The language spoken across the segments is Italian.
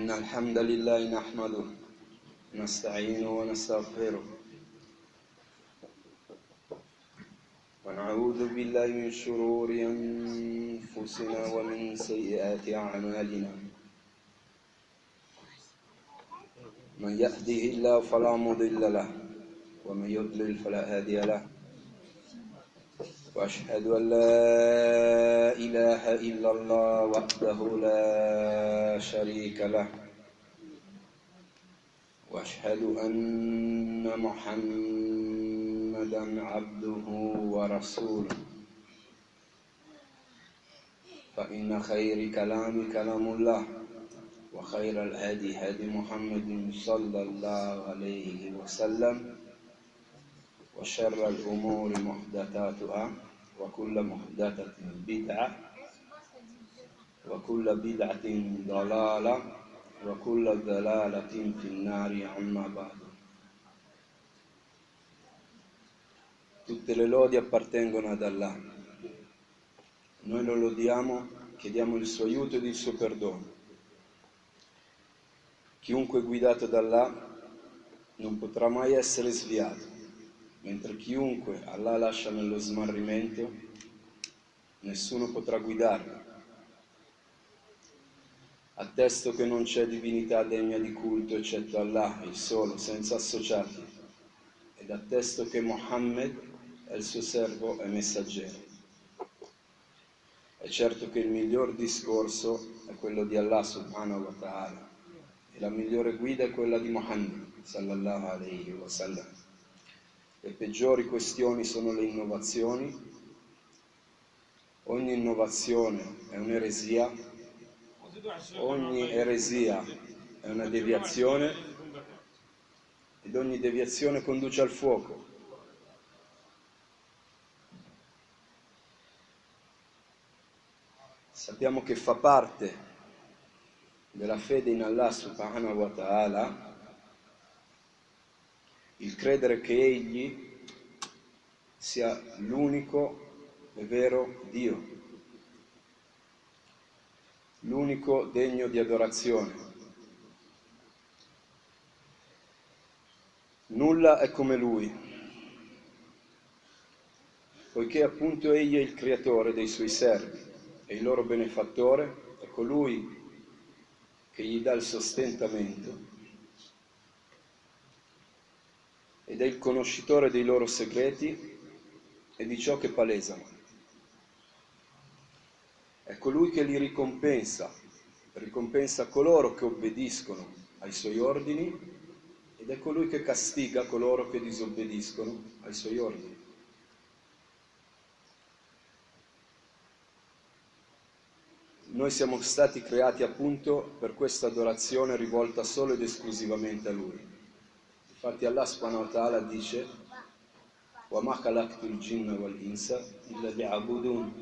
إن الحمد لله نحمده ونستعينه ونستغفره ونعوذ بالله من شرور أنفسنا ومن سيئات أعمالنا من يهده الله فلا مضل له ومن يضلل فلا هادي له وأشهد أن لا إله إلا الله وحده لا شريك له وأشهد أن محمدًا عبده ورسوله فإن خير كلام كلام الله وخير الهدي هدي محمد صلى الله عليه وسلم وشر الأمور محدثاتها وكل محدثة بدعة وكل بدعة ضلالة وكل ضلالة في النار أما بعد. Tutte le lodi appartengono ad Allah. Noi lo lodiamo, chiediamo il suo aiuto ed il suo perdono. Chiunque è guidato da Allah non potrà mai essere sviato, mentre chiunque Allah lascia nello smarrimento, nessuno potrà guidarlo. Attesto che non c'è divinità degna di culto eccetto Allah, il solo, senza associati, ed attesto che Muhammad è il suo servo e messaggero. È certo che il miglior discorso è quello di Allah subhanahu wa ta'ala e la migliore guida è quella di Muhammad sallallahu alayhi wa sallam. Le peggiori questioni sono le innovazioni. Ogni innovazione è un'eresia. Ogni eresia è una deviazione ed ogni deviazione conduce al fuoco. Sappiamo che fa parte della fede in Allah subhanahu wa ta'ala il credere che Egli sia l'unico e vero Dio, l'unico degno di adorazione. Nulla è come Lui, poiché appunto Egli è il creatore dei Suoi servi e il loro benefattore, è colui che gli dà il sostentamento ed è il conoscitore dei loro segreti e di ciò che palesano. È colui che li ricompensa coloro che obbediscono ai Suoi ordini ed è colui che castiga coloro che disobbediscono ai Suoi ordini. Noi siamo stati creati appunto per questa adorazione rivolta solo ed esclusivamente a Lui. Infatti Allah subhanahu wa ta'ala dice وَمَا خَلَقْتُ الْجِنَّ وَالْإِنسَ إِلَّا لِيَعْبُدُونِ.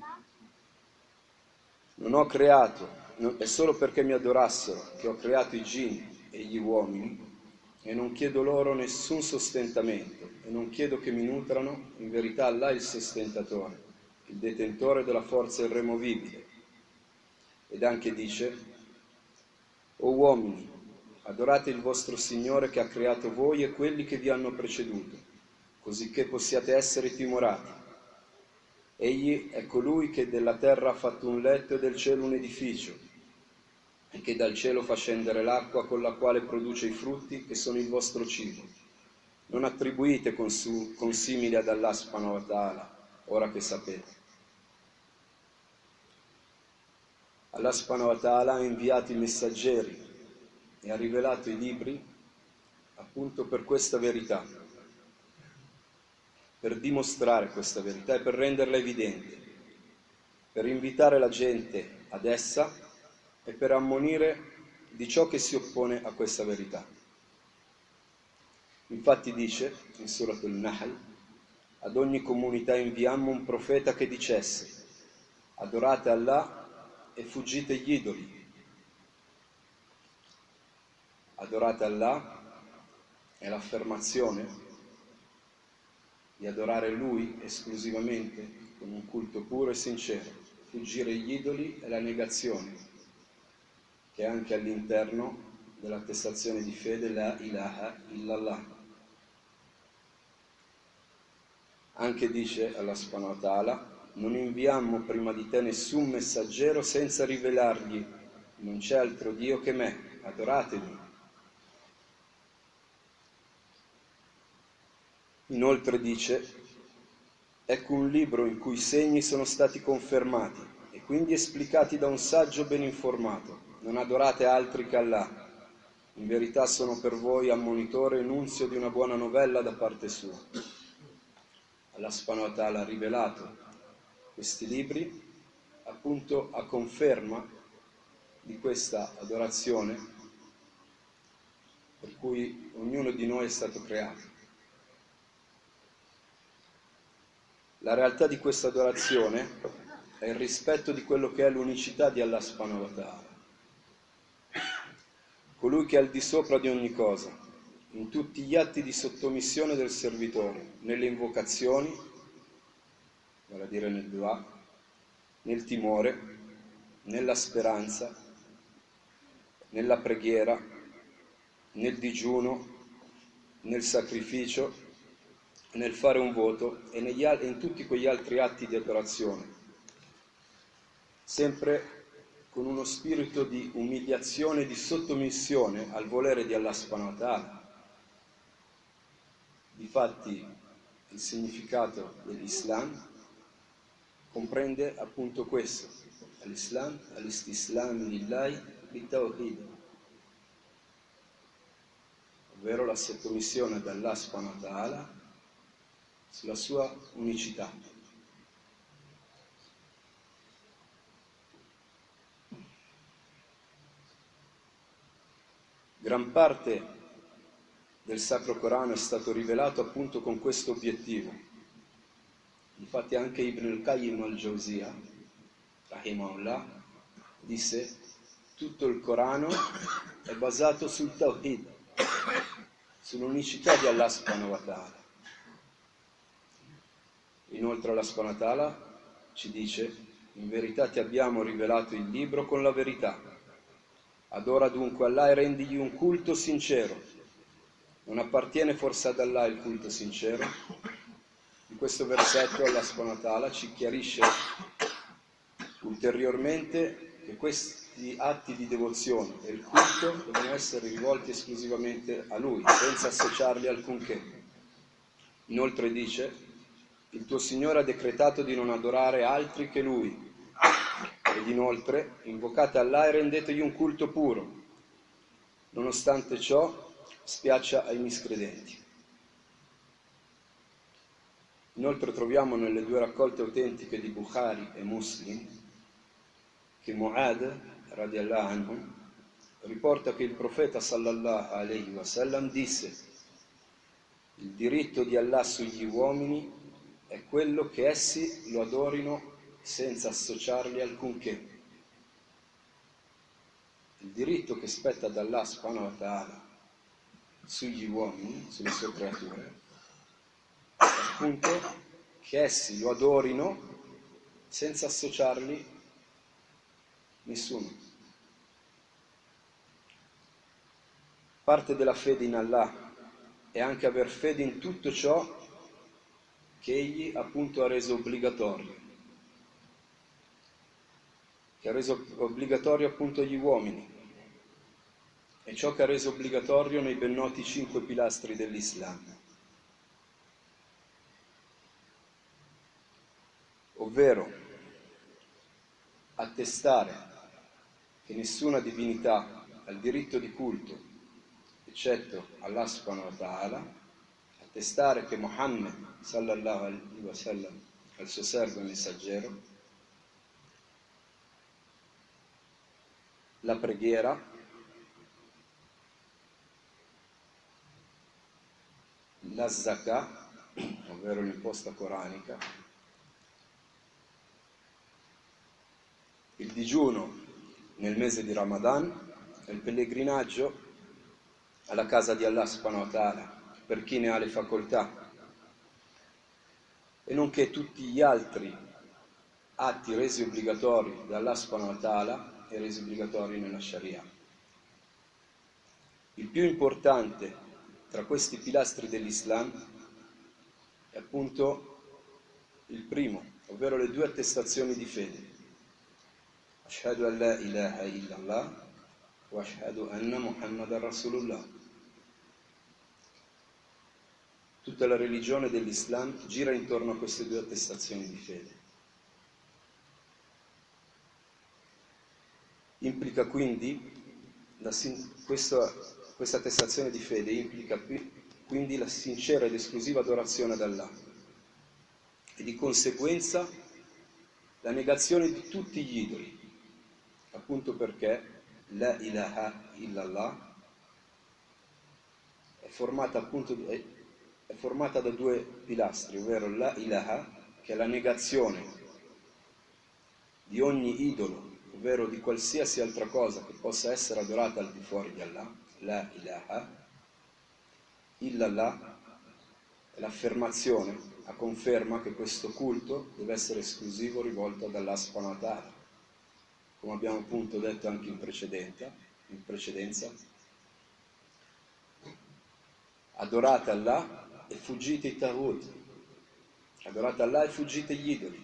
Non ho creato, è solo perché mi adorassero, che ho creato i jinni e gli uomini e non chiedo loro nessun sostentamento e non chiedo che mi nutrano, in verità Allah è il sostentatore, il detentore della forza irremovibile. Ed anche dice: O uomini, adorate il vostro Signore che ha creato voi e quelli che vi hanno preceduto, così che possiate essere timorati. Egli è colui che della terra ha fatto un letto e del cielo un edificio, e che dal cielo fa scendere l'acqua con la quale produce i frutti che sono il vostro cibo. Non attribuite consimili ad Allah subhanahu wa ta'ala, ora che sapete. Allah subhanahu wa ta'ala ha inviato i messaggeri e ha rivelato i libri appunto per questa verità, per dimostrare questa verità e per renderla evidente, per invitare la gente ad essa e per ammonire di ciò che si oppone a questa verità. Infatti dice in Surat al-Nahl: ad ogni comunità inviammo un profeta che dicesse: adorate Allah e fuggite gli idoli. Adorate Allah è l'affermazione di adorare Lui esclusivamente con un culto puro e sincero. Fuggire gli idoli è la negazione, che è anche all'interno dell'attestazione di fede la ilaha illallah. Anche dice Allah subhanahu wa ta'ala: non inviammo prima di te nessun messaggero senza rivelargli: non c'è altro Dio che me, adoratemi. Inoltre dice: ecco un libro in cui i segni sono stati confermati e quindi esplicati da un saggio ben informato. Non adorate altri che Allah. In verità sono per voi ammonitore e nunzio di una buona novella da parte sua. Allah subhanahu wa ta'ala ha rivelato questi libri appunto a conferma di questa adorazione per cui ognuno di noi è stato creato. La realtà di questa adorazione è il rispetto di quello che è l'unicità di Allah subhanahu wa ta'ala, colui che è al di sopra di ogni cosa, in tutti gli atti di sottomissione del servitore, nelle invocazioni, vale a dire nel dua, nel timore, nella speranza, nella preghiera, nel digiuno, nel sacrificio, nel fare un voto e in tutti quegli altri atti di adorazione, sempre con uno spirito di umiliazione e di sottomissione al volere di Allah subhanahu wa ta'ala. Difatti il significato dell'Islam comprende appunto questo: l'Islam, al-istislam lillahi bit-tawhid, ovvero la sottomissione ad Allah subhanahu wa ta'ala sulla sua unicità. Gran parte del Sacro Corano è stato rivelato appunto con questo obiettivo. Infatti anche Ibn al-Qayyim al-Jawziyya, rahimahullah, disse: tutto il Corano è basato sul Tawhid, sull'unicità di Allah subhanahu wa ta'ala. Inoltre Allah subhanahu wa ta'ala ci dice: in verità ti abbiamo rivelato il libro con la verità. Adora dunque Allah e rendigli un culto sincero. Non appartiene forse ad Allah il culto sincero? In questo versetto Allah subhanahu wa ta'ala ci chiarisce ulteriormente che questi atti di devozione e il culto devono essere rivolti esclusivamente a Lui, senza associarli alcunché. Inoltre dice: il tuo Signore ha decretato di non adorare altri che Lui. Ed inoltre invocate Allah e rendetegli un culto puro. Nonostante ciò, spiaccia ai miscredenti. Inoltre troviamo nelle due raccolte autentiche di Bukhari e Muslim che Mu'ad, radiallahu anhu, riporta che il profeta sallallahu alaihi wasallam disse: il diritto di Allah sugli uomini è quello che essi lo adorino senza associarli alcunché. Il diritto che spetta ad Allah subhanahu wa ta'ala sugli uomini, sulle sue creature, è appunto che essi lo adorino senza associarli nessuno. Parte della fede in Allah è anche aver fede in tutto ciò che Egli appunto ha reso obbligatorio, che ha reso obbligatorio appunto gli uomini, e ciò che ha reso obbligatorio nei ben noti 5 pilastri dell'Islam, ovvero attestare che nessuna divinità ha il diritto di culto eccetto Allah subhanahu wa ta'ala, attestare che Muhammad sallallahu alaihi wasallam è il suo servo e messaggero, la preghiera, la zakah, ovvero l'imposta coranica, il digiuno nel mese di Ramadan e il pellegrinaggio alla casa di Allah subhanahu wa ta'ala per chi ne ha le facoltà, e nonché tutti gli altri atti resi obbligatori da Allah subhanahu wa ta'ala e resi obbligatori nella Sharia. Il più importante tra questi pilastri dell'Islam è appunto il primo, ovvero le due attestazioni di fede. Ashhadu an la ilaha illallah wa ashhadu anna Muhammadan Rasulullah. Tutta la religione dell'Islam gira intorno a queste due attestazioni di fede. Implica quindi, questa attestazione di fede implica quindi la sincera ed esclusiva adorazione ad Allah e di conseguenza la negazione di tutti gli idoli, appunto perché la ilaha illallah è formata da due pilastri, ovvero la ilaha, che è la negazione di ogni idolo, ovvero di qualsiasi altra cosa che possa essere adorata al di fuori di Allah, la ilaha illallah è l'affermazione, a conferma che questo culto deve essere esclusivo rivolto ad Allah subhanahu wa ta'ala, come abbiamo appunto detto anche in precedenza. Adorate Allah e fuggite i taghut, adorate Allah e fuggite gli idoli.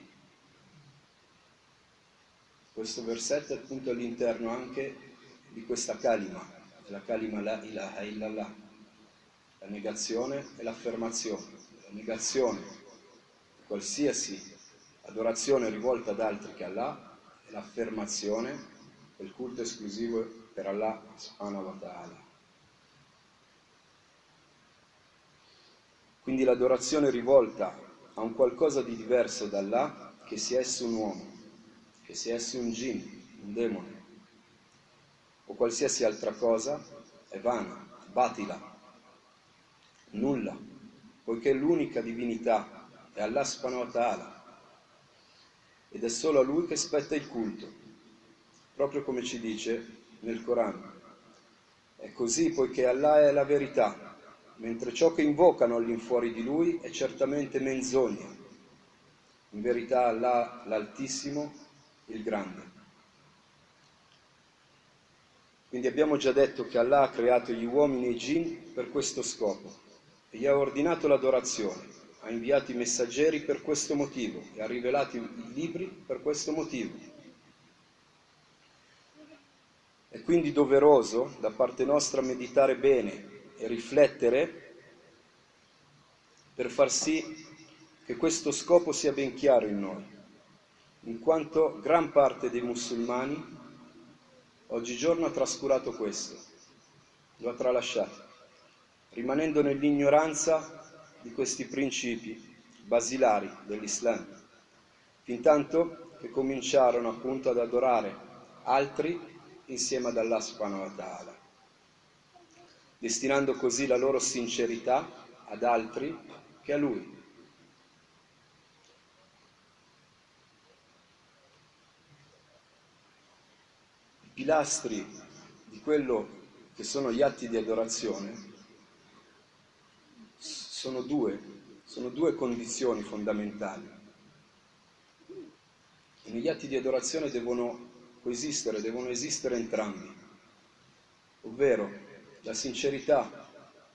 Questo versetto è appunto all'interno anche di questa kalima, la kalima la ilaha illallah, la negazione e l'affermazione, la negazione di qualsiasi adorazione rivolta ad altri che Allah e l'affermazione del culto esclusivo per Allah subhanahu wa ta'ala. Quindi l'adorazione rivolta a un qualcosa di diverso da Allah, che sia esso un uomo, che sia esso un jinn, un demone, o qualsiasi altra cosa, è vana, batila, nulla, poiché l'unica divinità è Allah subhanahu wa ta'ala, ed è solo a Lui che spetta il culto, proprio come ci dice nel Corano. È così poiché Allah è la verità, mentre ciò che invocano all'infuori di Lui è certamente menzogna. In verità Allah, l'Altissimo, il Grande. Quindi abbiamo già detto che Allah ha creato gli uomini e i jinn per questo scopo e gli ha ordinato l'adorazione, ha inviato i messaggeri per questo motivo e ha rivelato i libri per questo motivo. È quindi doveroso da parte nostra meditare bene e riflettere per far sì che questo scopo sia ben chiaro in noi, in quanto gran parte dei musulmani oggigiorno ha trascurato questo, lo ha tralasciato, rimanendo nell'ignoranza di questi principi basilari dell'Islam, fintanto che cominciarono appunto ad adorare altri insieme ad Allah subhanahu wa ta'ala, destinando così la loro sincerità ad altri che a Lui. I pilastri di quello che sono gli atti di adorazione sono due condizioni fondamentali. E negli atti di adorazione devono esistere entrambi, ovvero la sincerità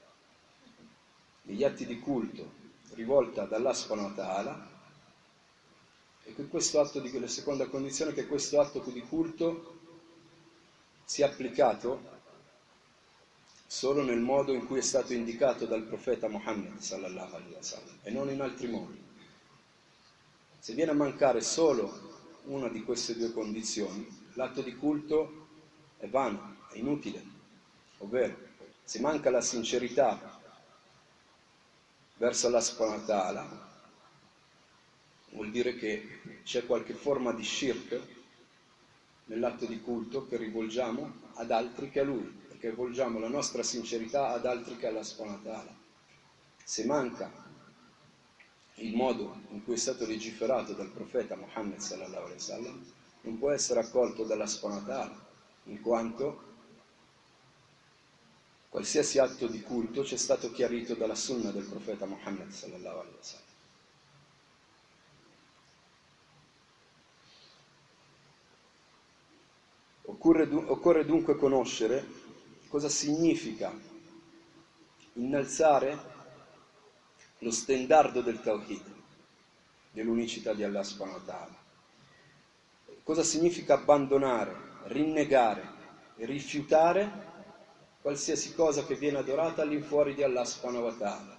negli atti di culto rivolta ad Allah subhanahu wa ta'ala, e che la seconda condizione è che questo atto di culto sia applicato solo nel modo in cui è stato indicato dal profeta Muhammad sallallahu alaihi wasallam e non in altri modi. Se viene a mancare solo una di queste due condizioni, l'atto di culto è vano, è inutile, ovvero se manca la sincerità verso Allah subhanahu wa ta'ala, vuol dire che c'è qualche forma di shirk nell'atto di culto che rivolgiamo ad altri che a Lui, perché rivolgiamo la nostra sincerità ad altri che Allah subhanahu wa ta'ala. Se manca il modo in cui è stato legiferato dal profeta Muhammad sallallahu alaihi wasallam, non può essere accolto dalla subhanahu wa ta'ala, in quanto qualsiasi atto di culto ci è stato chiarito dalla sunna del profeta Muhammad sallallahu alaihi wasallam. Occorre dunque conoscere cosa significa innalzare lo stendardo del Tawhid, dell'unicità di Allah subhanahu wa ta'ala. Cosa significa abbandonare, rinnegare e rifiutare qualsiasi cosa che viene adorata all'infuori di Allah subhanahu wa ta'ala.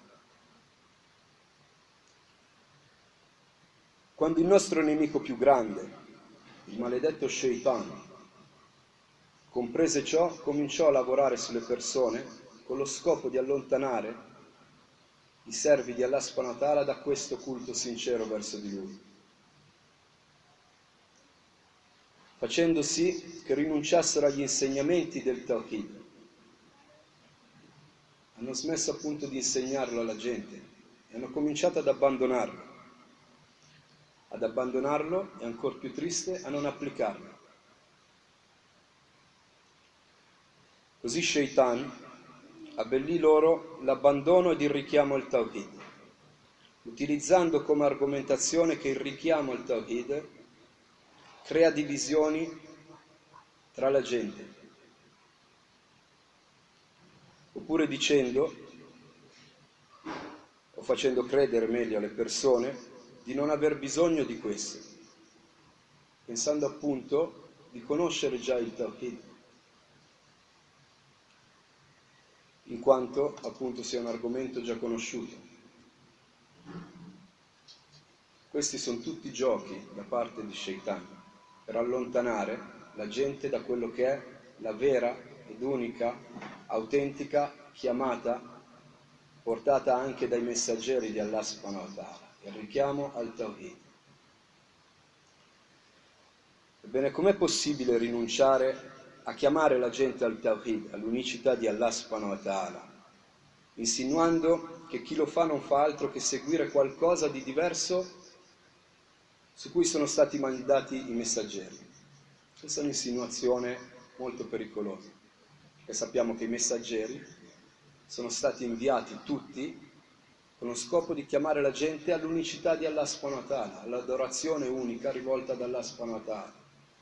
Quando il nostro nemico più grande, il maledetto Shaitan, comprese ciò, cominciò a lavorare sulle persone con lo scopo di allontanare i servi di Allah subhanahu wa ta'ala da questo culto sincero verso di lui, facendo sì che rinunciassero agli insegnamenti del Tawhid. Hanno smesso appunto di insegnarlo alla gente e hanno cominciato ad abbandonarlo e, ancora più triste, a non applicarlo. Così Shaitan abbellì loro l'abbandono ed il richiamo al Tawhid, utilizzando come argomentazione che il richiamo al Tawhid crea divisioni tra la gente, oppure dicendo o facendo credere meglio alle persone di non aver bisogno di questo, pensando appunto di conoscere già il Tawhid, in quanto appunto sia un argomento già conosciuto. Questi sono tutti giochi da parte di Shaitan per allontanare la gente da quello che è la vera ed unica, autentica chiamata portata anche dai messaggeri di Allah subhanahu wa ta'ala, il richiamo al Tawhid. Ebbene, com'è possibile rinunciare a chiamare la gente al Tawhid, all'unicità di Allah subhanahu wa ta'ala, insinuando che chi lo fa non fa altro che seguire qualcosa di diverso su cui sono stati mandati i messaggeri? Questa è un'insinuazione molto pericolosa, perché sappiamo che i messaggeri sono stati inviati tutti con lo scopo di chiamare la gente all'unicità di Allah subhanahu wa ta'ala, all'adorazione unica rivolta ad Allah subhanahu wa ta'ala.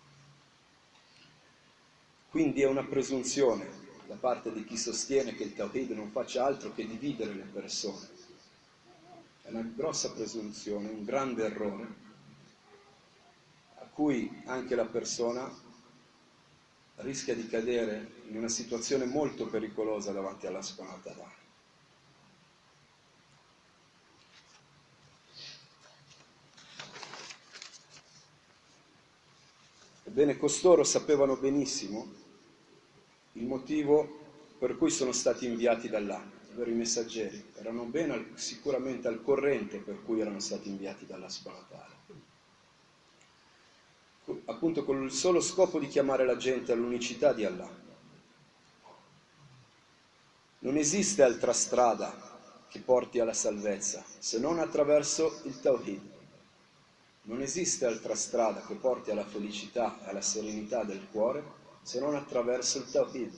Quindi è una presunzione da parte di chi sostiene che il Tawhid non faccia altro che dividere le persone. È una grossa presunzione, un grande errore, a cui anche la persona rischia di cadere in una situazione molto pericolosa davanti alla subhanahu wa ta'ala. Ebbene, costoro sapevano benissimo il motivo per cui sono stati inviati da Allah, ovvero i messaggeri. Erano sicuramente al corrente per cui erano stati inviati dalla subhanahu wa ta'ala, appunto con il solo scopo di chiamare la gente all'unicità di Allah. Non esiste altra strada che porti alla salvezza se non attraverso il Tawhid. Non esiste altra strada che porti alla felicità e alla serenità del cuore se non attraverso il Tawhid.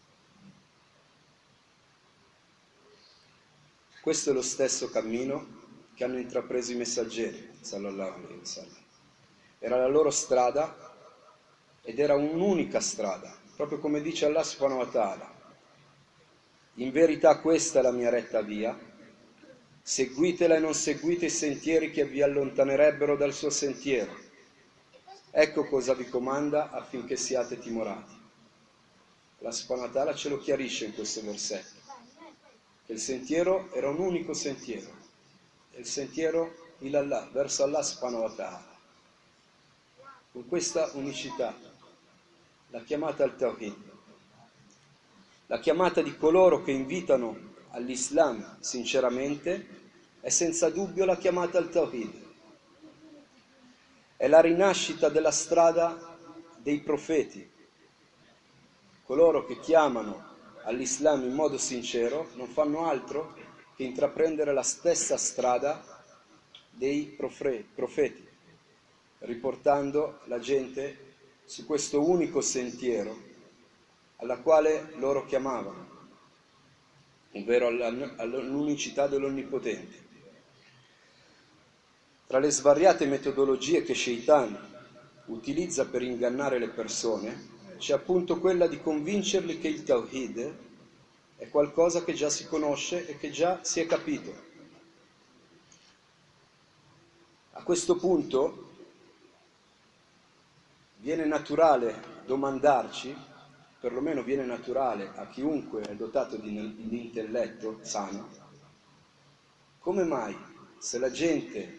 Questo è lo stesso cammino che hanno intrapreso i messaggeri, sallallahu alaihi wasallam. Era la loro strada ed era un'unica strada, proprio come dice Allah subhanahu wa ta'ala: in verità questa è la mia retta via, seguitela e non seguite i sentieri che vi allontanerebbero dal suo sentiero. Ecco cosa vi comanda affinché siate timorati. Allah subhanahu wa ta'ala ce lo chiarisce in questo versetto, che il sentiero era un unico sentiero, il sentiero ilallah, verso Allah subhanahu wa ta'ala. Con questa unicità, la chiamata al Tawhid, la chiamata di coloro che invitano all'Islam sinceramente, è senza dubbio la chiamata al Tawhid. È la rinascita della strada dei profeti. Coloro che chiamano all'Islam in modo sincero non fanno altro che intraprendere la stessa strada dei profeti, riportando la gente su questo unico sentiero alla quale loro chiamavano, ovvero all'unicità dell'Onnipotente. Tra le svariate metodologie che Shaitan utilizza per ingannare le persone, c'è appunto quella di convincerli che il Tawhid è qualcosa che già si conosce e che già si è capito. A questo punto viene naturale domandarci, perlomeno viene naturale a chiunque è dotato di intelletto sano, come mai se la gente,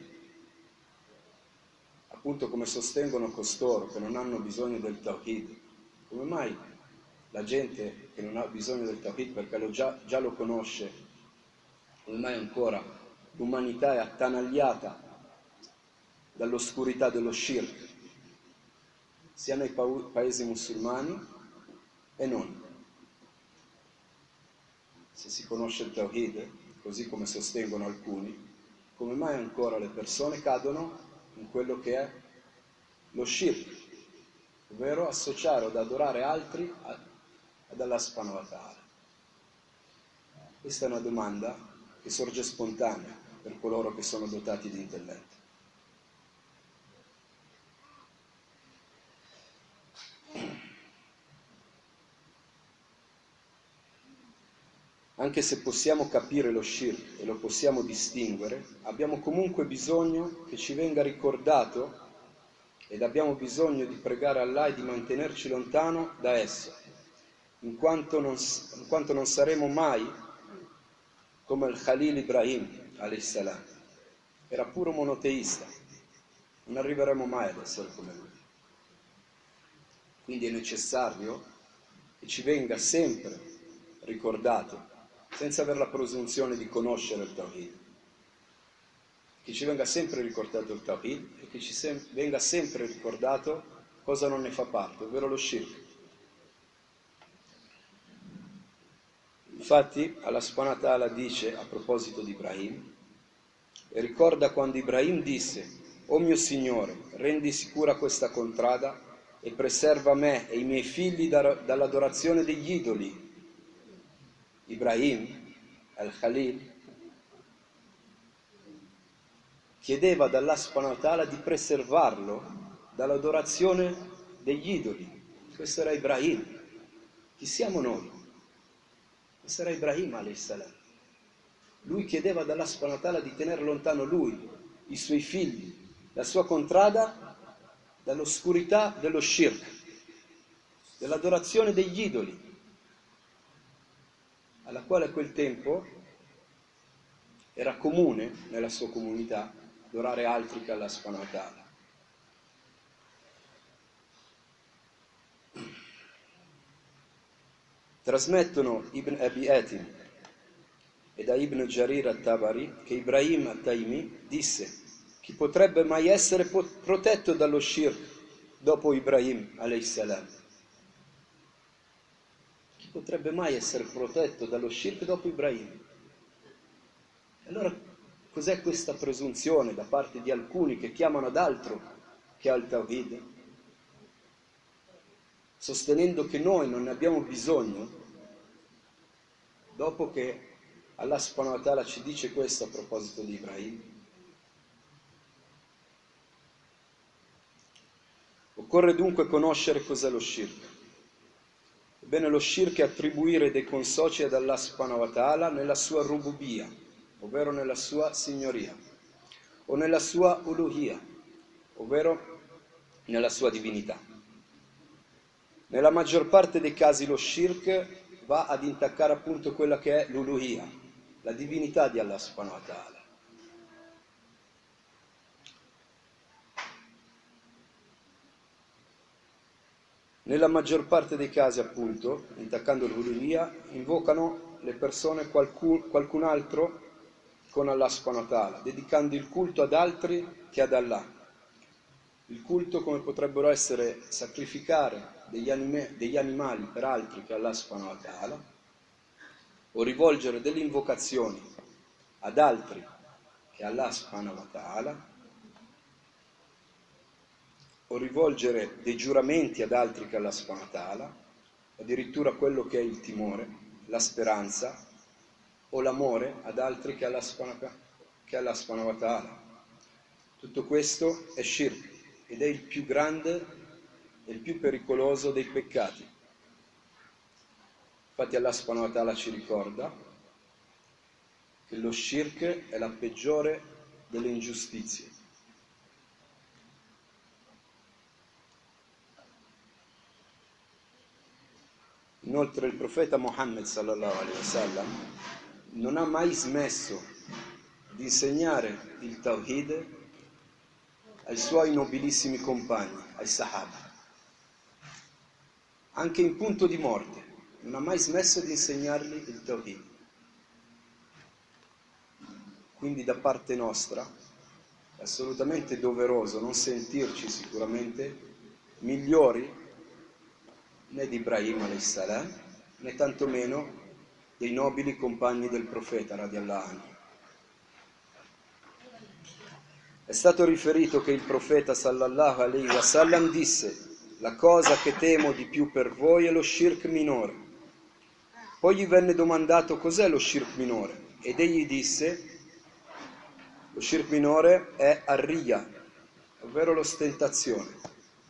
appunto come sostengono costoro che non hanno bisogno del Tawhid, come mai la gente che non ha bisogno del Tawhid perché già lo conosce, come mai ancora l'umanità è attanagliata dall'oscurità dello shirk, sia nei paesi musulmani e non? Se si conosce il Tawhid, così come sostengono alcuni, come mai ancora le persone cadono in quello che è lo shirk, ovvero associare o adorare altri ad Allah subhanahu wa ta'ala? Questa è una domanda che sorge spontanea per coloro che sono dotati di intelletto. Anche se possiamo capire lo shirk e lo possiamo distinguere, abbiamo comunque bisogno che ci venga ricordato ed abbiamo bisogno di pregare Allah e di mantenerci lontano da esso, in quanto non saremo mai come il Khalil Ibrahim a.s. Era puro monoteista, non arriveremo mai ad essere come lui. Quindi è necessario che ci venga sempre ricordato, senza avere la presunzione di conoscere il Tawhid, che ci venga sempre ricordato il Tawhid e che ci venga sempre ricordato cosa non ne fa parte, ovvero lo shirk. Infatti Allah subhanahu wa ta'ala dice a proposito di Ibrahim, e ricorda quando Ibrahim disse: «O mio Signore, rendi sicura questa contrada e preserva me e i miei figli dall'adorazione degli idoli». Ibrahim, al-Khalil, chiedeva ad Allah subhanahu wa ta'ala di preservarlo dall'adorazione degli idoli. Questo era Ibrahim. Chi siamo noi? Questo era Ibrahim a.s. Lui chiedeva ad Allah subhanahu wa ta'ala di tenere lontano lui, i suoi figli, la sua contrada dall'oscurità dello shirk, dell'adorazione degli idoli, alla quale a quel tempo era comune nella sua comunità adorare altri che Allah subhanahu wa ta'ala. Trasmettono Ibn Abi Hatim e da Ibn Jarir al-Tabari che Ibrahim al-Taymi disse: chi potrebbe mai essere protetto dallo shirk dopo Ibrahim a.s.? Chi potrebbe mai essere protetto dallo shirk dopo Ibrahim? Allora cos'è questa presunzione da parte di alcuni che chiamano ad altro che al Tawhid, sostenendo che noi non ne abbiamo bisogno, dopo che Allah subhanahu wa ta'ala ci dice questo a proposito di Ibrahim? Occorre dunque conoscere cos'è lo shirk. Ebbene, lo shirk è attribuire dei consoci ad Allah subhanahu wa ta'ala nella sua rububiyya, ovvero nella sua signoria, o nella sua uluhiyya, ovvero nella sua divinità. Nella maggior parte dei casi lo shirk va ad intaccare appunto quella che è l'uluhiyya, la divinità di Allah subhanahu wa ta'ala. Nella maggior parte dei casi, appunto, intaccando l'uluhiyya, invocano le persone qualcun altro con Allah subhanahu wa ta'ala, dedicando il culto ad altri che ad Allah. Il culto come potrebbero essere sacrificare degli animali per altri che Allah subhanahu wa ta'ala, o rivolgere delle invocazioni ad altri che Allah subhanahu wa ta'ala, o rivolgere dei giuramenti ad altri che Allah subhanahu wa ta'ala, addirittura quello che è il timore, la speranza o l'amore ad altri che Allah subhanahu wa ta'ala. Tutto questo è shirk ed è il più grande è il più pericoloso dei peccati. Infatti Allah subhanahu wa ta'ala ci ricorda che lo shirk è la peggiore delle ingiustizie. Inoltre il profeta Muhammad sallallahu alaihi wasallam non ha mai smesso di insegnare il Tawhid ai suoi nobilissimi compagni, ai Sahaba. Anche in punto di morte, non ha mai smesso di insegnargli il Tawhid. Quindi da parte nostra è assolutamente doveroso non sentirci sicuramente migliori né di Ibrahim a.s., né tantomeno dei nobili compagni del profeta radiallahu anhu. È stato riferito che il profeta sallallahu alaihi wasallam disse: la cosa che temo di più per voi è lo shirk minore. Poi gli venne domandato cos'è lo shirk minore ed egli disse: lo shirk minore è ar-riya, ovvero l'ostentazione.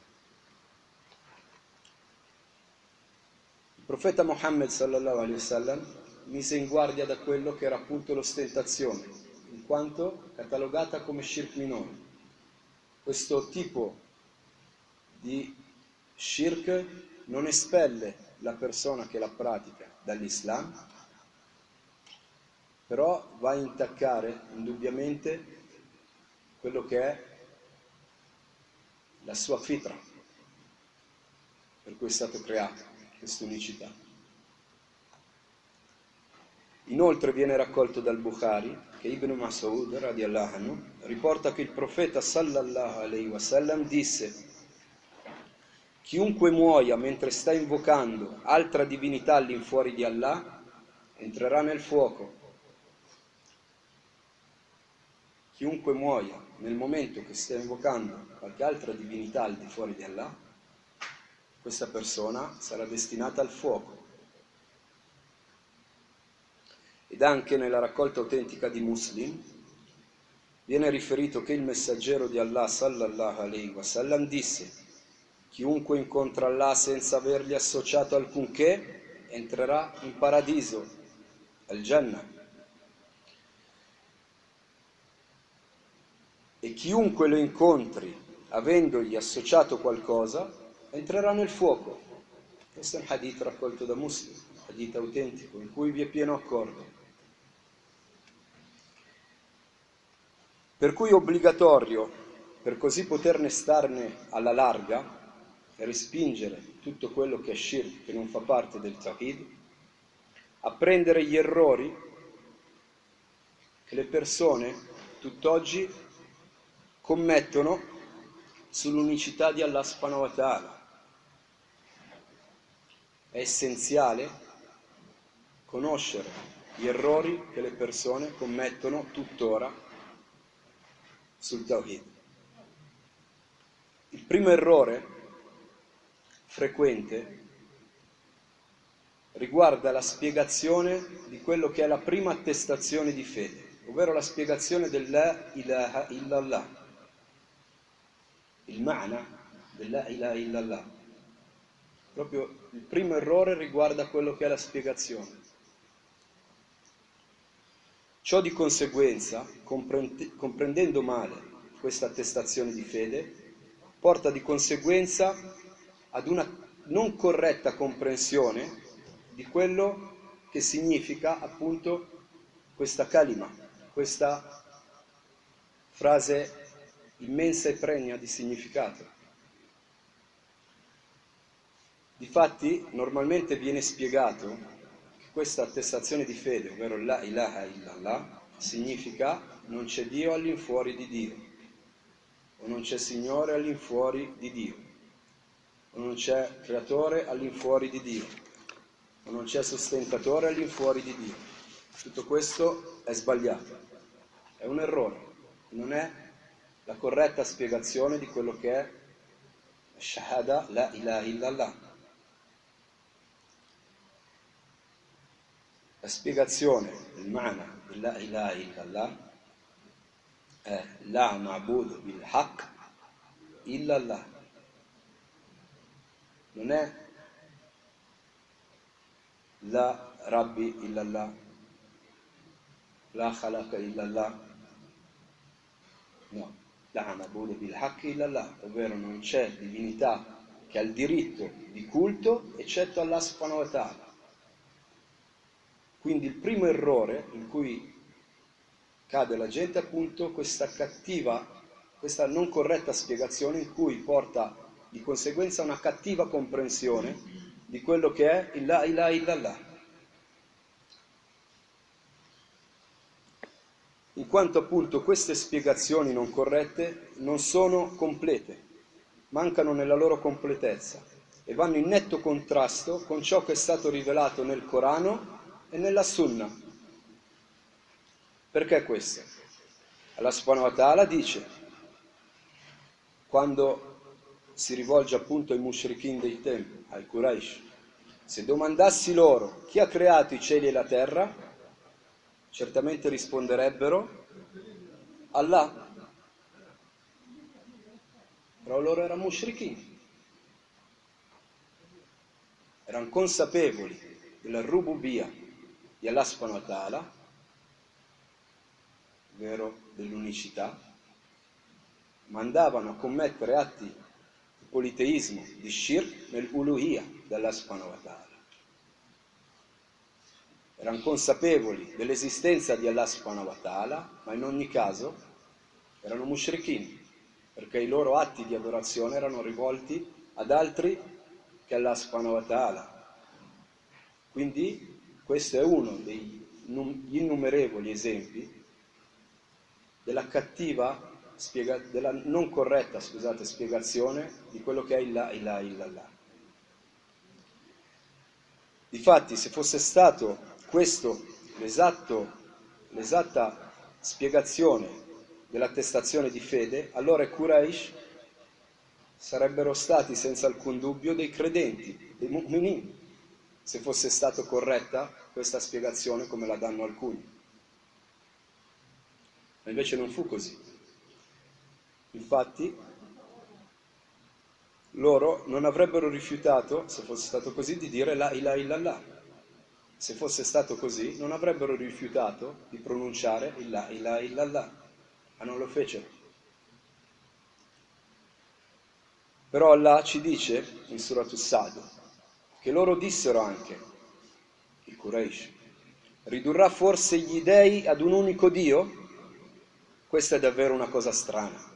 Il profeta Muhammad sallallahu alaihi wasallam mise in guardia da quello che era appunto l'ostentazione, in quanto catalogata come shirk minore. Questo tipo di shirk non espelle la persona che la pratica dall'Islam, però va a intaccare indubbiamente quello che è la sua fitra, per cui è stato creato, questa unicità. Inoltre viene raccolto dal Bukhari che Ibn Mas'ud radiallahu anhu riporta che il profeta sallallahu alaihi wasallam disse: chiunque muoia mentre sta invocando altra divinità all'infuori di Allah entrerà nel fuoco. Chiunque muoia nel momento che sta invocando qualche altra divinità al di fuori di Allah, questa persona sarà destinata al fuoco. Ed anche nella raccolta autentica di Muslim viene riferito che il messaggero di Allah sallallahu alaihi wasallam disse: chiunque incontra Allah senza avergli associato alcunché entrerà in paradiso, al-Jannah. E chiunque lo incontri avendogli associato qualcosa entrerà nel fuoco. Questo è un hadith raccolto da Muslim, un hadith autentico in cui vi è pieno accordo. Per cui è obbligatorio, per così poterne starne alla larga e respingere tutto quello che è shirk, che non fa parte del Tawhid, apprendere gli errori che le persone tutt'oggi commettono sull'unicità di Allah subhanahu wa ta'ala. È essenziale conoscere gli errori che le persone commettono tuttora sul Tawhid. Il primo errore frequente riguarda la spiegazione di quello che è la prima attestazione di fede, ovvero la spiegazione della ilaha illallah, il ma'na della ilaha illallah. Proprio il primo errore riguarda quello che è la spiegazione. Ciò di conseguenza, comprendendo male questa attestazione di fede, porta di conseguenza ad una non corretta comprensione di quello che significa appunto questa kalima, questa frase immensa e pregna di significato. Difatti, normalmente viene spiegato questa attestazione di fede, ovvero la ilaha illallah, significa non c'è Dio all'infuori di Dio, o non c'è Signore all'infuori di Dio, o non c'è creatore all'infuori di Dio, o non c'è sostentatore all'infuori di Dio. Tutto questo è sbagliato, è un errore, non è la corretta spiegazione di quello che è shahada la ilaha illallah. La spiegazione del ma'na della ilaha illallah è la ma'bud bil haqq illallah. non è la Rabbi illallah, la khalaqa illallah, no, la ma'budu bil haqqi illallah, ovvero non c'è divinità che ha il diritto di culto eccetto Allah subhanahu wa ta'ala. Quindi il primo errore in cui cade la gente è appunto questa cattiva, questa non corretta spiegazione in cui porta di conseguenza una cattiva comprensione di quello che è il la ilaha illallah. In quanto appunto queste spiegazioni non corrette non sono complete, mancano nella loro completezza e vanno in netto contrasto con ciò che è stato rivelato nel Corano e nella Sunna. Perché questo? Allah subhanahu wa ta'ala dice, quando si rivolge appunto ai mushrikin dei tempi, ai Quraysh, se domandassi loro chi ha creato i cieli e la terra, certamente risponderebbero Allah. Però loro erano mushrikin, erano consapevoli della rububiyya di Allah subhanahu wa ta'ala, ovvero dell'unicità, ma andavano a commettere atti di politeismo, di shirk nell'uluhiyya dell'Allah subhanahu wa ta'ala. Erano consapevoli dell'esistenza di Allah subhanahu wa ta'ala, ma in ogni caso erano mushrikin, perché i loro atti di adorazione erano rivolti ad altri che Allah subhanahu wa ta'ala. Quindi questo è uno degli innumerevoli esempi della cattiva, della non corretta, spiegazione di quello che è il la ilaha illallah. Difatti, se fosse stato questo l'esatta spiegazione dell'attestazione di fede, allora i Quraysh sarebbero stati senza alcun dubbio dei credenti, dei mu'minin, se fosse stata corretta questa spiegazione come la danno alcuni. Ma invece non fu così. Infatti, loro non avrebbero rifiutato, se fosse stato così, di dire la ilaha illallah. Se fosse stato così, non avrebbero rifiutato di pronunciare il la ilaha illallah, ma non lo fecero. Però Allah ci dice in Surat As-Sad che loro dissero anche, il Quraysh, ridurrà forse gli dei ad un unico Dio? Questa è davvero una cosa strana.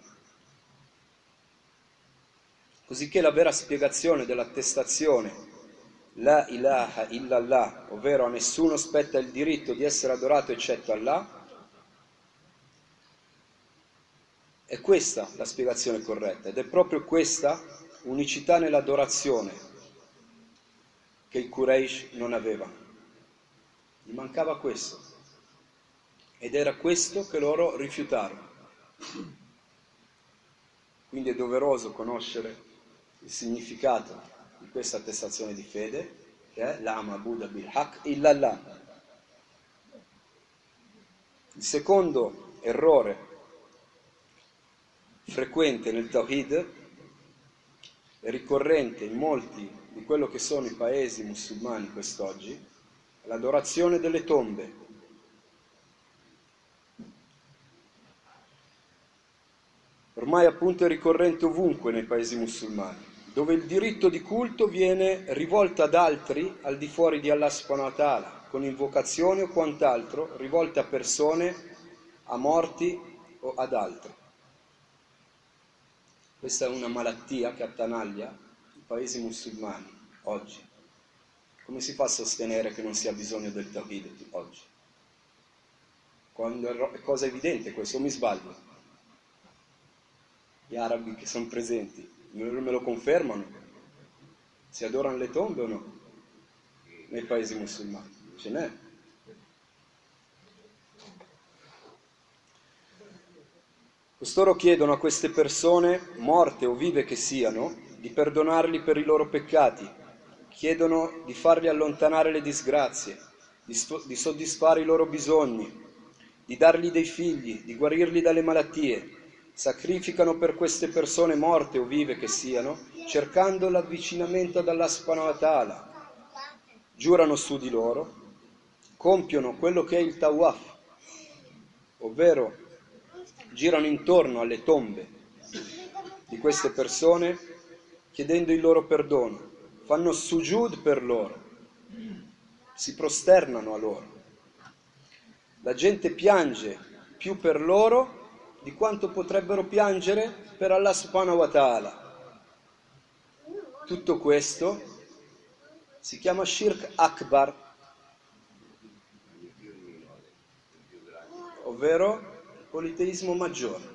Cosicché la vera spiegazione dell'attestazione la ilaha illallah, ovvero a nessuno spetta il diritto di essere adorato eccetto Allah, è questa la spiegazione corretta ed è proprio questa unicità nell'adorazione che i Quraysh non avevano. Gli mancava questo ed era questo che loro rifiutarono. Quindi è doveroso conoscere il significato di questa attestazione di fede, che è la ma'budu bil haqq illallah. Il secondo errore frequente nel Tawhid e ricorrente in molti di quello che sono i paesi musulmani quest'oggi è l'adorazione delle tombe. Ormai appunto è ricorrente ovunque nei paesi musulmani, dove il diritto di culto viene rivolto ad altri al di fuori di Allah subhanahu wa ta'ala, con invocazioni o quant'altro rivolte a persone, a morti o ad altri. Questa è una malattia che attanaglia i paesi musulmani oggi. Come si fa a sostenere che non sia bisogno del Tawhid oggi? Quando è cosa evidente questo, o mi sbaglio? Gli arabi che sono presenti me lo confermano. Si adorano le tombe o no? Nei paesi musulmani ce n'è. Costoro chiedono a queste persone, morte o vive che siano, di perdonarli per i loro peccati, chiedono di farli allontanare le disgrazie, di soddisfare i loro bisogni, di dargli dei figli, di guarirli dalle malattie, sacrificano per queste persone morte o vive che siano, cercando l'avvicinamento ad Allah subhanahu wa ta'ala. Giurano su di loro, compiono quello che è il tawaf, ovvero girano intorno alle tombe di queste persone chiedendo il loro perdono, fanno sujud per loro, si prosternano a loro. La gente piange più per loro di quanto potrebbero piangere per Allah subhanahu wa ta'ala. Tutto questo si chiama shirk akbar, ovvero politeismo maggiore.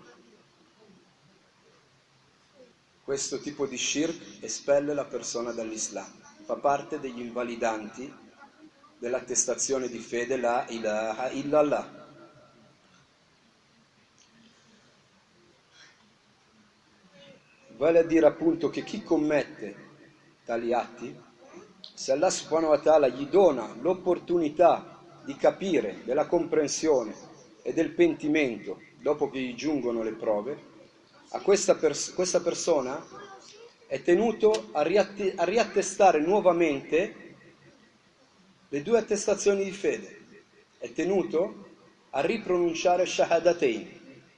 Questo tipo di shirk espelle la persona dall'Islam, fa parte degli invalidanti dell'attestazione di fede la ilaha illallah. Vale a dire appunto che chi commette tali atti, se Allah subhanahu wa ta'ala gli dona l'opportunità di capire, della comprensione e del pentimento dopo che gli giungono le prove, a questa persona è tenuto a riattestare nuovamente le due attestazioni di fede, è tenuto a ripronunciare shahadatain.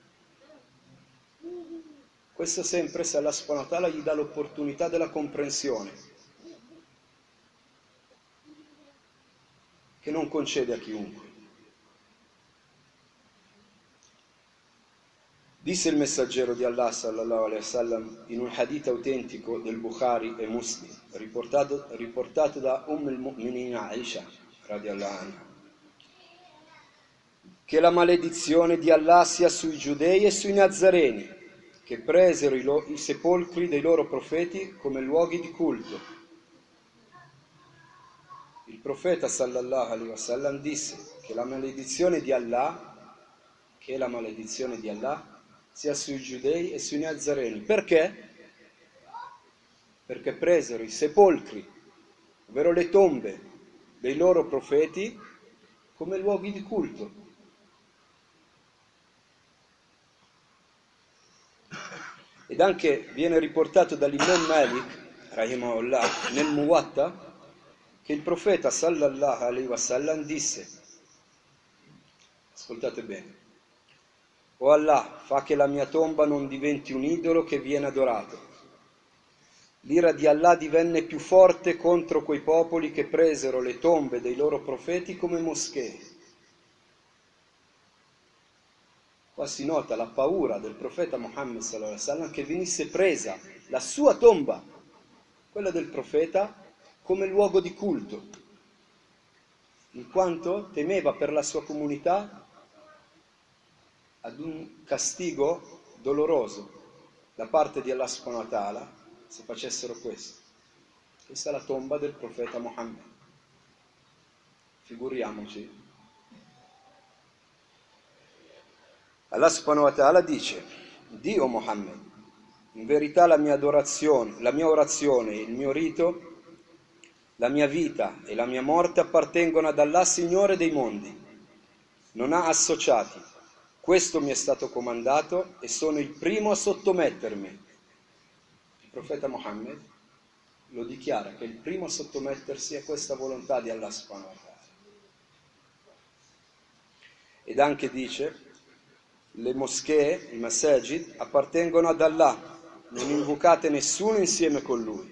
Questo sempre se Allah subhanahu wa ta'ala gli dà l'opportunità della comprensione, che non concede a chiunque. Disse il messaggero di Allah sallallahu alaihi wasallam in un hadith autentico del Bukhari e Muslim, riportato da al-Mu'minin Aisha radiallahu anha, che la maledizione di Allah sia sui giudei e sui nazareni che presero i sepolcri dei loro profeti come luoghi di culto. Il profeta sallallahu alaihi wasallam disse che la maledizione di Allah sia sui giudei e sui nazareni. Perché? Perché presero i sepolcri, ovvero le tombe dei loro profeti, come luoghi di culto. Ed anche viene riportato dall'Imam Malik, rahimahullah, nel Muwatta, che il profeta sallallahu alaihi wasallam disse, ascoltate bene: o Allah, fa che la mia tomba non diventi un idolo che viene adorato. L'ira di Allah divenne più forte contro quei popoli che presero le tombe dei loro profeti come moschee. Qua si nota la paura del profeta Muhammad sallallahu alaihi wasallam che venisse presa la sua tomba, quella del profeta, come luogo di culto, in quanto temeva per la sua comunità ad un castigo doloroso da parte di Allah subhanahu wa ta'ala se facessero questo. Questa è la tomba del profeta Muhammad. Figuriamoci. Allah subhanahu wa ta'ala dice: Dio Muhammad, in verità la mia adorazione, la mia orazione, il mio rito, la mia vita e la mia morte appartengono ad Allah, Signore dei mondi. Non ha associati. Questo mi è stato comandato e sono il primo a sottomettermi. Il profeta Muhammad lo dichiara che è il primo a sottomettersi a questa volontà di Allah subhanahu wa ta'ala. Ed anche dice: le moschee, i masajid, appartengono ad Allah, non invocate nessuno insieme con Lui.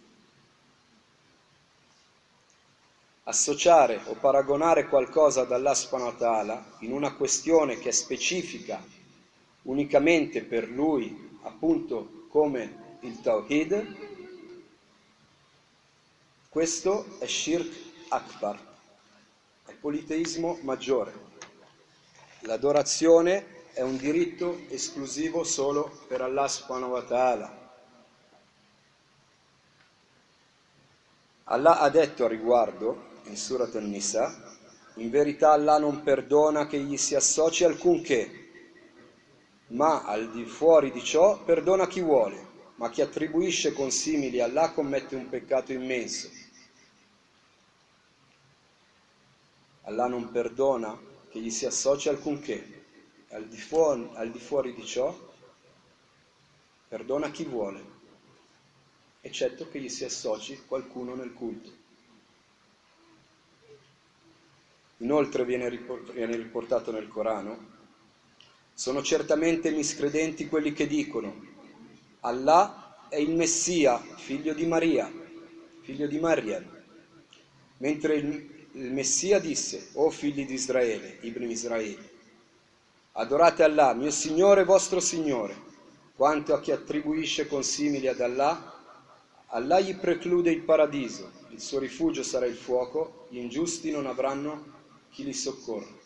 Associare o paragonare qualcosa ad Allah subhanahu wa ta'ala in una questione che è specifica unicamente per Lui, appunto come il Tawhid, questo è shirk akbar, è politeismo maggiore. L'adorazione è un diritto esclusivo solo per Allah subhanahu wa ta'ala. Allah ha detto a riguardo, in Surat An-Nisa: in verità Allah non perdona che gli si associ alcunché, ma al di fuori di ciò perdona chi vuole, ma chi attribuisce consimili a Allah commette un peccato immenso. Allah non perdona che gli si associ alcunché, al di fuori di ciò perdona chi vuole, eccetto che gli si associ qualcuno nel culto. Inoltre viene riportato nel Corano: sono certamente miscredenti quelli che dicono Allah è il Messia, figlio di Maria, figlio di Maryam, mentre il Messia disse: o figli di Israele, Ibn Israele, adorate Allah, mio Signore e vostro Signore. Quanto a chi attribuisce consimili ad Allah, Allah gli preclude il paradiso, il suo rifugio sarà il fuoco, gli ingiusti non avranno chi li soccorre.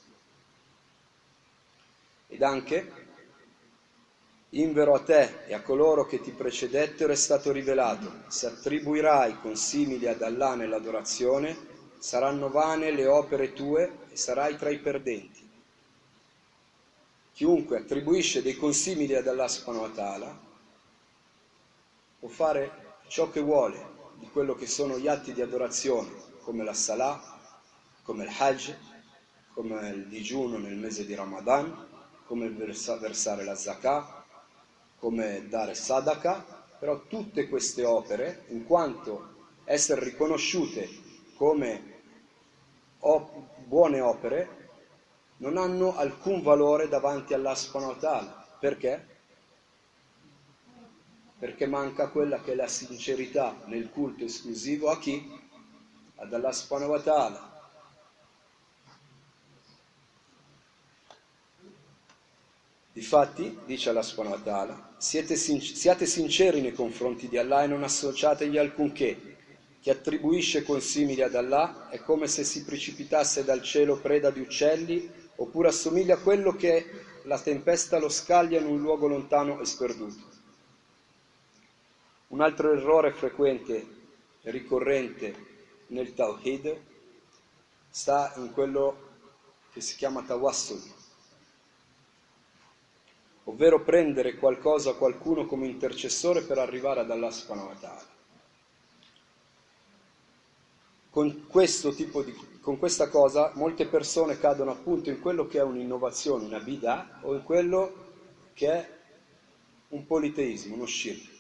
Ed anche: invero a te e a coloro che ti precedettero è stato rivelato, se attribuirai consimili ad Allah nell'adorazione, saranno vane le opere tue e sarai tra i perdenti. Chiunque attribuisce dei consimili ad Allah subhanahu wa ta'ala può fare ciò che vuole di quello che sono gli atti di adorazione, come la salah, come il hajj, come il digiuno nel mese di Ramadan, come il versare la zakah, come dare sadaka, però tutte queste opere, in quanto essere riconosciute come buone opere, non hanno alcun valore davanti Allah subhanahu wa ta'ala. Perché? Perché manca quella che è la sincerità nel culto esclusivo a chi? Ad Allah subhanahu wa ta'ala. Difatti, dice Allah subhanahu wa ta'ala, siate sinceri nei confronti di Allah e non associategli alcunché. Chi attribuisce consimili ad Allah è come se si precipitasse dal cielo preda di uccelli, oppure assomiglia a quello che la tempesta lo scaglia in un luogo lontano e sperduto. Un altro errore frequente e ricorrente nel Tawhid sta in quello che si chiama Tawassul, ovvero prendere qualcosa o qualcuno come intercessore per arrivare ad Allah subhanahu wa ta'ala. Con questa cosa molte persone cadono appunto in quello che è un'innovazione, una bid'ah, o in quello che è un politeismo, uno shirk.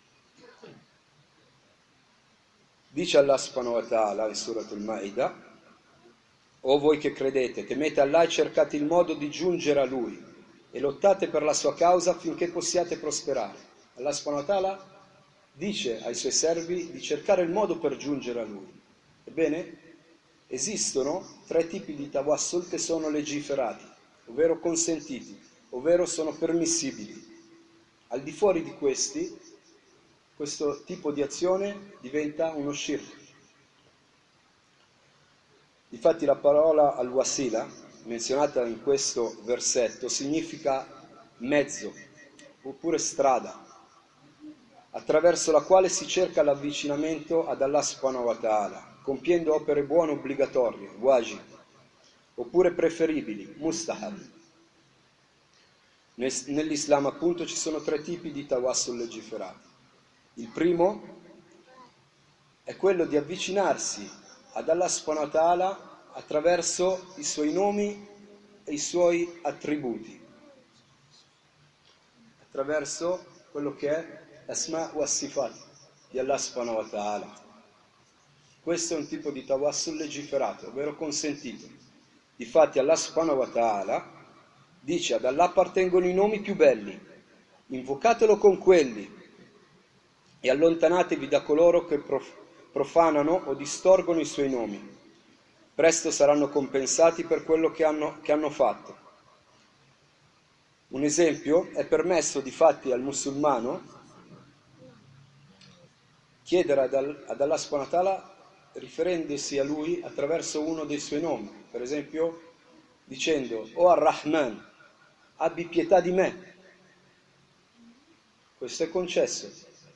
Dice Allah subhanahu wa ta'ala in Surat al-Ma'idah: o voi che credete, temete Allah e cercate il modo di giungere a Lui e lottate per la sua causa affinché possiate prosperare. Allah subhanahu wa ta'ala dice ai suoi servi di cercare il modo per giungere a Lui. Ebbene, esistono 3 tipi di tawassul che sono legiferati, ovvero consentiti, ovvero sono permissibili. Al di fuori di questi, questo tipo di azione diventa uno shirk. Difatti la parola al-wasila, menzionata in questo versetto, significa mezzo, oppure strada, attraverso la quale si cerca l'avvicinamento ad Allah subhanahu wa ta'ala, compiendo opere buone obbligatorie, wajib, oppure preferibili, mustahab. Nell'Islam appunto ci sono 3 tipi di tawassul legiferati. Il primo è quello di avvicinarsi ad Allah subhanahu wa ta'ala attraverso i suoi nomi e i suoi attributi, attraverso quello che è l'asma wa sifat di Allah subhanahu wa ta'ala. Questo è un tipo di tawassul legiferato, ovvero consentito. Difatti Allah subhanahu wa ta'ala dice: ad Allah appartengono i nomi più belli, invocatelo con quelli e allontanatevi da coloro che profanano o distorgono i suoi nomi. Presto saranno compensati per quello che hanno fatto. Un esempio: è permesso difatti al musulmano chiedere ad Allah subhanahu wa ta'ala riferendosi a lui attraverso uno dei suoi nomi, per esempio dicendo: o Ar-Rahman, abbi pietà di me. Questo è concesso.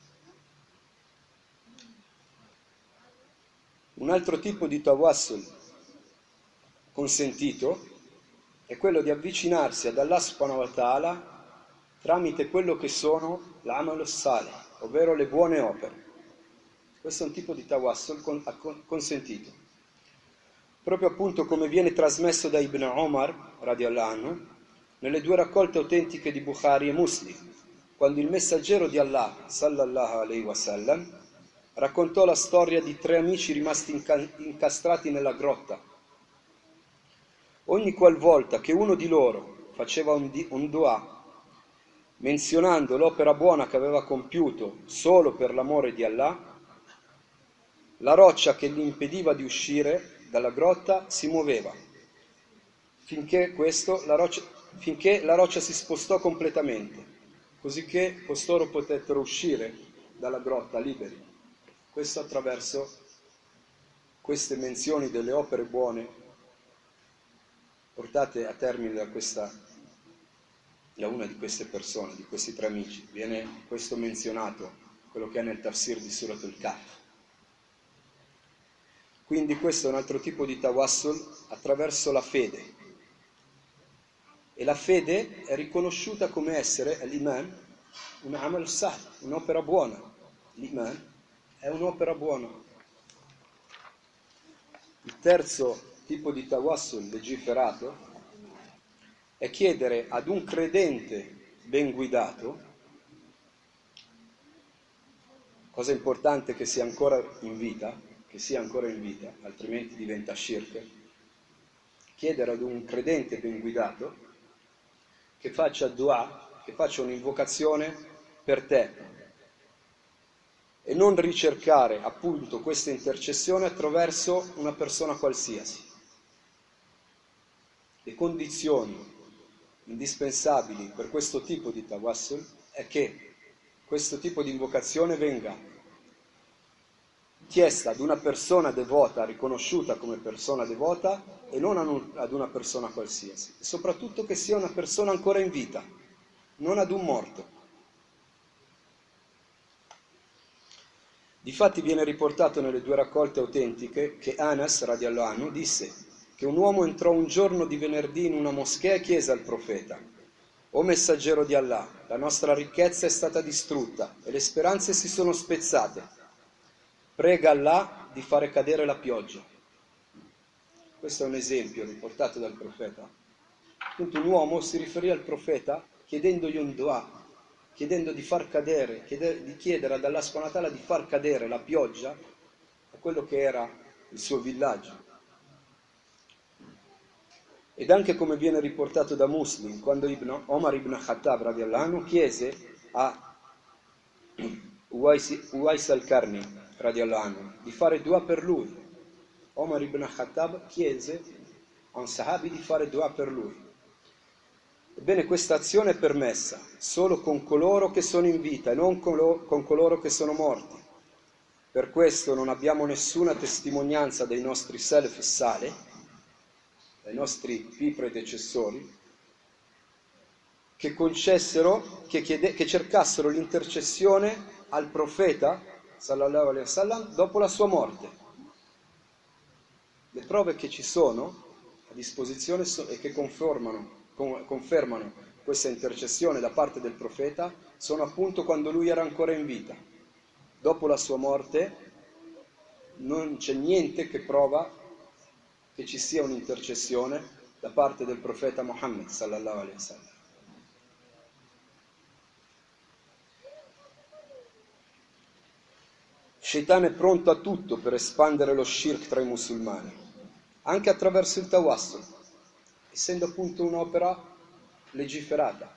Un altro tipo di tawassul consentito è quello di avvicinarsi ad Allah subhanahu wa ta'ala tramite quello che sono l'amalu salih, ovvero le buone opere. Questo è un tipo di tawassul consentito. Proprio appunto come viene trasmesso da Ibn Omar, radiallahu anhu, nelle 2 raccolte autentiche di Bukhari e Muslim, quando il messaggero di Allah, sallallahu alaihi wasallam, raccontò la storia di 3 amici rimasti incastrati nella grotta. Ogni qualvolta che uno di loro faceva un dua, menzionando l'opera buona che aveva compiuto solo per l'amore di Allah, la roccia che gli impediva di uscire dalla grotta si muoveva, finché la roccia si spostò completamente, così che costoro potettero uscire dalla grotta liberi. Questo attraverso queste menzioni delle opere buone portate a termine da una di queste persone, di questi 3 amici. Viene questo menzionato, quello che è nel tafsir di Surat al-Kahf. Quindi questo è un altro tipo di tawassul attraverso la fede. E la fede è riconosciuta come essere l'iman, un amal sah, un'opera buona. L'iman è un'opera buona. Il terzo tipo di tawassul legiferato è chiedere ad un credente ben guidato, cosa importante che sia ancora in vita, altrimenti diventa shirk, chiedere ad un credente ben guidato che faccia dua, che faccia un'invocazione per te e non ricercare appunto questa intercessione attraverso una persona qualsiasi. Le condizioni indispensabili per questo tipo di tawassul è che questo tipo di invocazione venga chiesta ad una persona devota, riconosciuta come persona devota, e non ad una persona qualsiasi, e soprattutto che sia una persona ancora in vita, non ad un morto. Difatti viene riportato nelle 2 raccolte autentiche che Anas, radiallahu anhu, disse che un uomo entrò un giorno di venerdì in una moschea e chiese al profeta: «O messaggero di Allah, la nostra ricchezza è stata distrutta e le speranze si sono spezzate. Prega Allah di fare cadere la pioggia». Questo è un esempio riportato dal profeta. Appunto un uomo si riferì al profeta chiedendogli un dua, chiedendo di far cadere, di chiedere ad Allah subhanahu wa ta'ala di far cadere la pioggia a quello che era il suo villaggio. Ed anche come viene riportato da Muslim, quando Omar ibn Khattab radiallahu anhu chiese a Uwais al-Karni radiallahu anhu di fare dua per lui. Omar ibn Khattab chiese a un sahabi di fare dua per lui. Ebbene, questa azione è permessa solo con coloro che sono in vita e non con coloro che sono morti. Per questo non abbiamo nessuna testimonianza dei nostri Salaf Saleh, dai nostri predecessori, che che cercassero l'intercessione al profeta, sallallahu alaihi wasallam, dopo la sua morte. Le prove che ci sono a disposizione e che confermano questa intercessione da parte del profeta sono appunto quando lui era ancora in vita. Dopo la sua morte non c'è niente che prova che ci sia un'intercessione da parte del profeta Muhammad sallallahu alaihi wasallam. Shaitan è pronto a tutto per espandere lo shirk tra i musulmani, anche attraverso il tawassul, essendo appunto un'opera legiferata.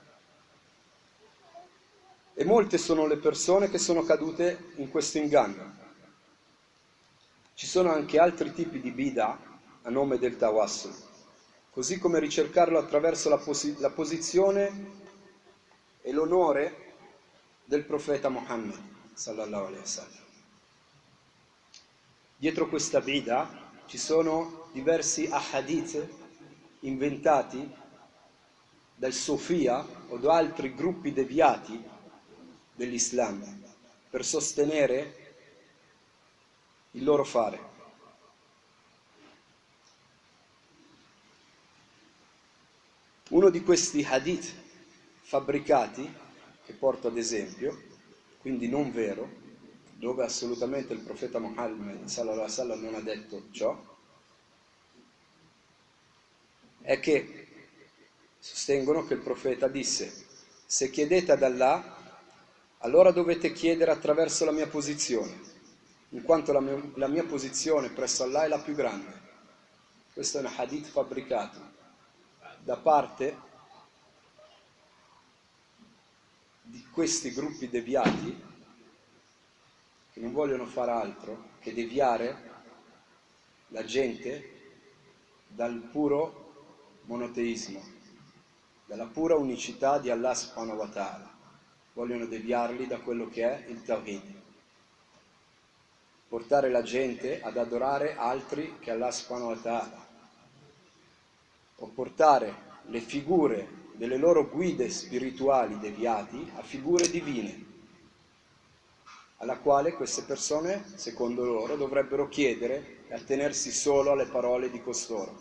E molte sono le persone che sono cadute in questo inganno. Ci sono anche altri tipi di bid'ah a nome del tawassul, così come ricercarlo attraverso la posizione e l'onore del profeta Muhammad sallallahu alaihi wasallam. Dietro questa bid'ah ci sono diversi ahadith inventati dal Sofia o da altri gruppi deviati dell'Islam per sostenere il loro fare. Uno di questi hadith fabbricati, che porto ad esempio, quindi non vero, dove assolutamente il profeta Muhammad sallallahu alaihi wasallam non ha detto ciò, è che sostengono che il profeta disse: se chiedete ad Allah allora dovete chiedere attraverso la mia posizione, in quanto la mia posizione presso Allah è la più grande. Questo è un hadith fabbricato da parte di questi gruppi deviati che non vogliono fare altro che deviare la gente dal puro monoteismo, dalla pura unicità di Allah subhanahu wa ta'ala. Vogliono deviarli da quello che è il Tawhid, portare la gente ad adorare altri che Allah subhanahu wa ta'ala, o portare le figure delle loro guide spirituali deviati a figure divine, alla quale queste persone, secondo loro, dovrebbero chiedere e attenersi solo alle parole di costoro.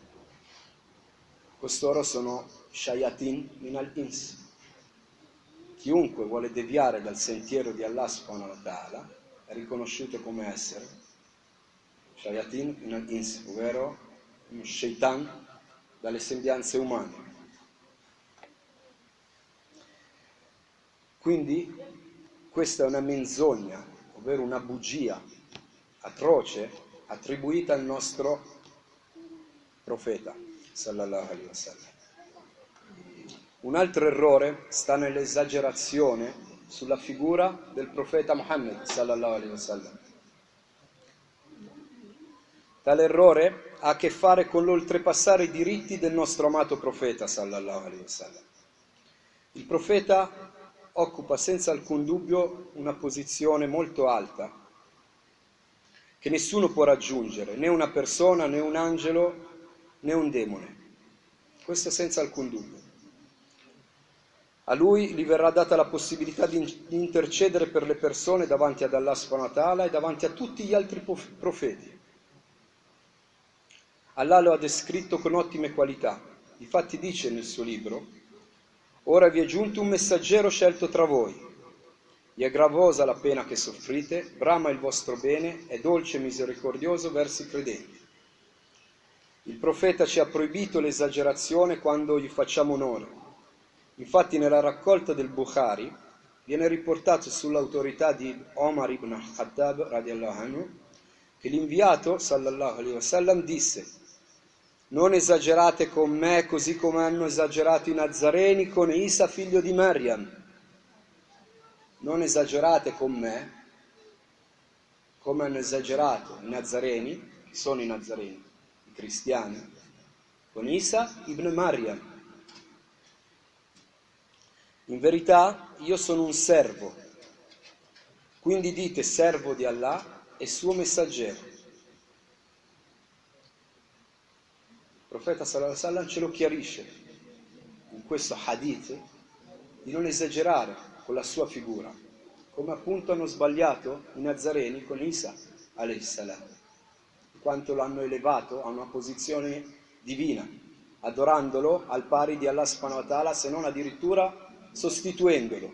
Costoro sono shayatin min al-ins. Chiunque vuole deviare dal sentiero di Allah subhanahu wa ta'ala è riconosciuto come essere shayatin min al-ins, ovvero uno shaitan dalle sembianze umane. Quindi questa è una menzogna, ovvero una bugia atroce attribuita al nostro profeta sallallahu alaihi wasallam. Un altro errore sta nell'esagerazione sulla figura del profeta Muhammad sallallahu alaihi wasallam. Tale errore ha a che fare con l'oltrepassare i diritti del nostro amato profeta sallallahu alaihi wasallam. Il profeta occupa senza alcun dubbio una posizione molto alta che nessuno può raggiungere, né una persona, né un angelo, né un demone. Questo senza alcun dubbio. A lui gli verrà data la possibilità di intercedere per le persone davanti ad Allah subhanahu wa ta'ala e davanti a tutti gli altri profeti. Allah lo ha descritto con ottime qualità. Difatti dice nel suo libro: ora vi è giunto un messaggero scelto tra voi. Gli è gravosa la pena che soffrite, brama il vostro bene, è dolce e misericordioso verso i credenti. Il profeta ci ha proibito l'esagerazione quando gli facciamo onore. Infatti nella raccolta del Bukhari viene riportato sull'autorità di Omar ibn Khattab radiallahu anhu che l'inviato sallallahu alaihi wasallam disse: non esagerate con me così come hanno esagerato i Nazareni con Isa figlio di Maryam. Non esagerate con me come hanno esagerato i Nazareni, che sono i Nazareni, i cristiani, con Isa ibn Maryam. In verità io sono un servo, quindi dite servo di Allah e suo messaggero. Il profeta sallallahu alaihi wasallam ce lo chiarisce in questo hadith di non esagerare con la sua figura, come appunto hanno sbagliato i Nazareni con Isa alaihi salam, in quanto l'hanno elevato a una posizione divina, adorandolo al pari di Allah subhanahu wa ta'ala, se non addirittura sostituendolo.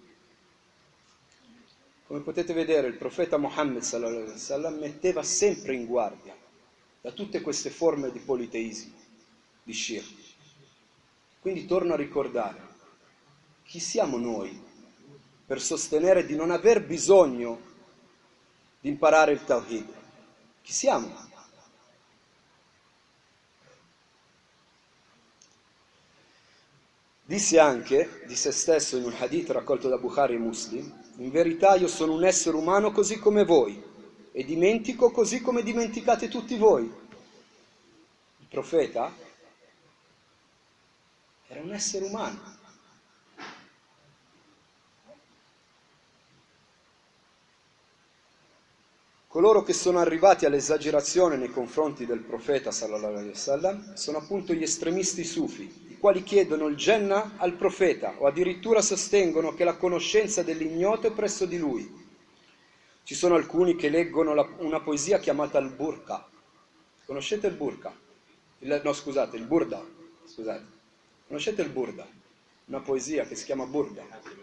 Come potete vedere, il profeta Muhammad sallallahu alaihi wasallam metteva sempre in guardia da tutte queste forme di politeismo, di shirk. Quindi torno a ricordare: chi siamo noi per sostenere di non aver bisogno di imparare il Tawhid? Chi siamo? Disse anche di se stesso in un hadith raccolto da Bukhari e Muslim: in verità io sono un essere umano così come voi e dimentico così come dimenticate tutti voi. Il profeta era un essere umano. Coloro che sono arrivati all'esagerazione nei confronti del profeta sallallahu alaihi wasallam sono appunto gli estremisti sufi, i quali chiedono il Jannah al profeta o addirittura sostengono che la conoscenza dell'ignoto è presso di lui. Ci sono alcuni che leggono una poesia chiamata il Burqa. Conoscete il Burqa? Il Burda. Scusate. Conoscete il Burda? Una poesia che si chiama Burda.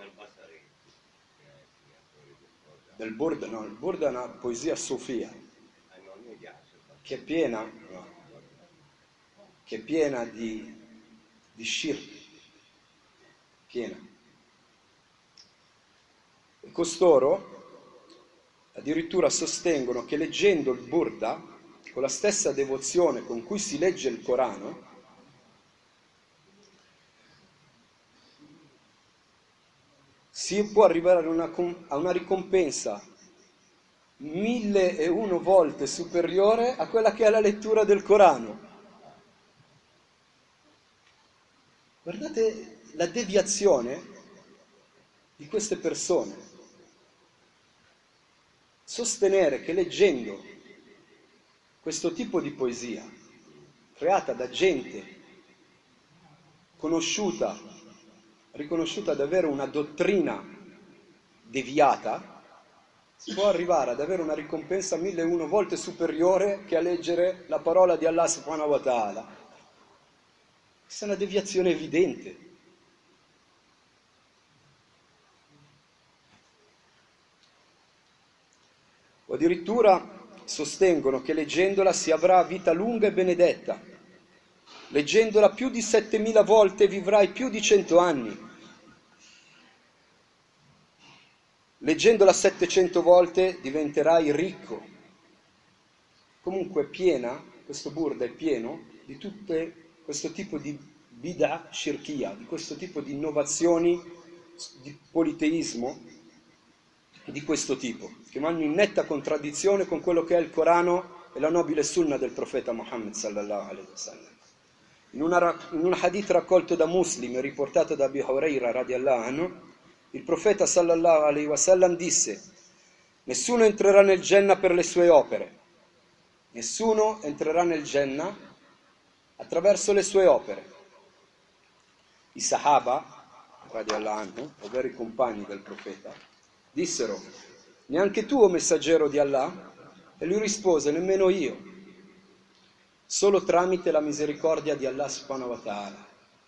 Del Burda, no, il Burda è una poesia sufia che è piena di shirk, piena. E costoro addirittura sostengono che leggendo il Burda, con la stessa devozione con cui si legge il Corano, si può arrivare a una ricompensa 1001 volte superiore a quella che è la lettura del Corano. Guardate la deviazione di queste persone. Sostenere che leggendo questo tipo di poesia, creata da gente conosciuta, riconosciuta ad avere una dottrina deviata, si può arrivare ad avere una ricompensa 1001 volte superiore che a leggere la parola di Allah subhanahu wa ta'ala. Questa è una deviazione evidente. O addirittura sostengono che leggendola si avrà vita lunga e benedetta. Leggendola più di 7000 volte vivrai più di 100 anni. Leggendola 700 volte diventerai ricco. Comunque è piena, questo Burda è pieno di tutte questo tipo di bid'ah shirkiya, di questo tipo di innovazioni di politeismo di questo tipo, che vanno in netta contraddizione con quello che è il Corano e la nobile sunna del profeta Muhammad sallallahu alaihi wasallam. In un hadith raccolto da Muslim e riportato da Abi Huraira radiallahu anhu, il profeta sallallahu alaihi wasallam disse: nessuno entrerà nel Jannah per le sue opere, nessuno entrerà nel Jannah attraverso le sue opere. I Sahaba radiallahu anhu, ovvero i compagni del profeta, dissero: neanche tu, o messaggero di Allah? E lui rispose: nemmeno io, solo tramite la misericordia di Allah subhanahu wa ta'ala.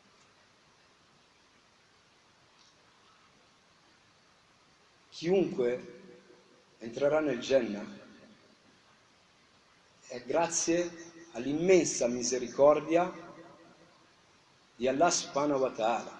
Chiunque entrerà nel Jannah è grazie all'immensa misericordia di Allah subhanahu wa ta'ala.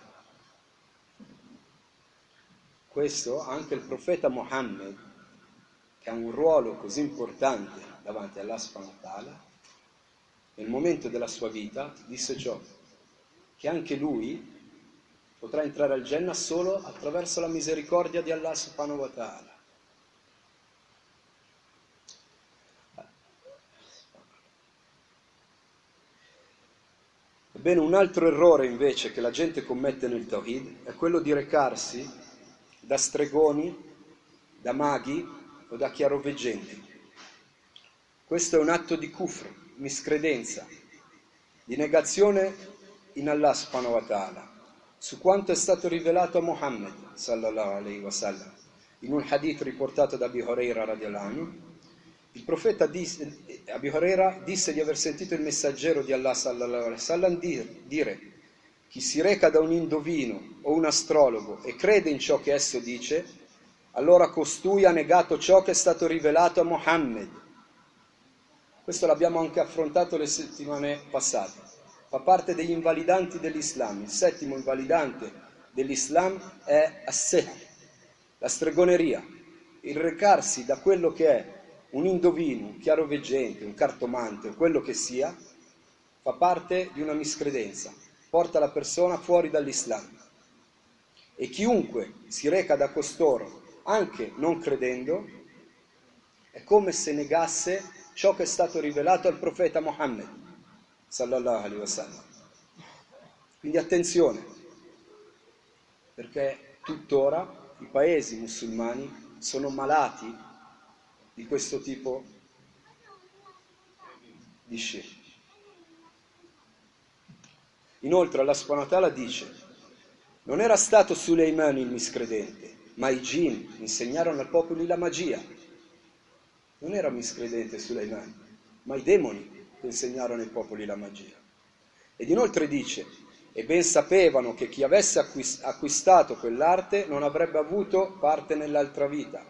Questo anche il profeta Muhammad, che ha un ruolo così importante davanti a Allah subhanahu wa ta'ala, nel momento della sua vita disse ciò, che anche lui potrà entrare al Jannah solo attraverso la misericordia di Allah subhanahu wa ta'ala. Ebbene, un altro errore invece che la gente commette nel Tawhid è quello di recarsi da stregoni, da maghi o da chiaroveggenti. Questo è un atto di kufr, miscredenza, di negazione in Allah subhanahu wa ta'ala, su quanto è stato rivelato a Muhammad sallallahu alaihi wasallam. In un hadith riportato da Abi Huraira radiallahu anhu, il profeta Abi Huraira disse di aver sentito il messaggero di Allah sallallahu alaihi wasallam dire: chi si reca da un indovino o un astrologo e crede in ciò che esso dice, allora costui ha negato ciò che è stato rivelato a Muhammad. Questo l'abbiamo anche affrontato le settimane passate. Fa parte degli invalidanti dell'Islam. Il settimo invalidante dell'Islam è as-sihr, la stregoneria, il recarsi da quello che è un indovino, un chiaroveggente, un cartomante o quello che sia, fa parte di una miscredenza, porta la persona fuori dall'Islam. E chiunque si reca da costoro, anche non credendo, è come se negasse ciò che è stato rivelato al profeta Muhammad sallallahu alaihi wasallam. Quindi attenzione, perché tuttora i paesi musulmani sono malati di questo tipo di shirk. Inoltre Allah subhanahu wa ta'ala dice: non era stato Suleiman il miscredente, ma i jinn insegnarono al popolo la magia. Non era miscredente Suleiman, ma i demoni che insegnarono ai popoli la magia. Ed inoltre dice: e ben sapevano che chi avesse acquistato quell'arte non avrebbe avuto parte nell'altra vita.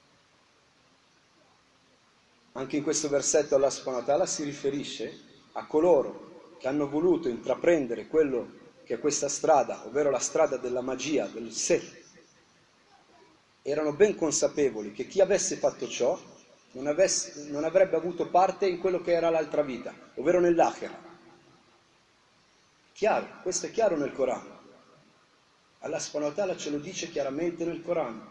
Anche in questo versetto Allah subhanahu wa ta'ala si riferisce a coloro che hanno voluto intraprendere quello che è questa strada, ovvero la strada della magia, del sihr, erano ben consapevoli che chi avesse fatto ciò non avrebbe avuto parte in quello che era l'altra vita, ovvero nell'akhira. Chiaro, questo è chiaro nel Corano. Allah subhanahu wa ta'ala ce lo dice chiaramente nel Corano.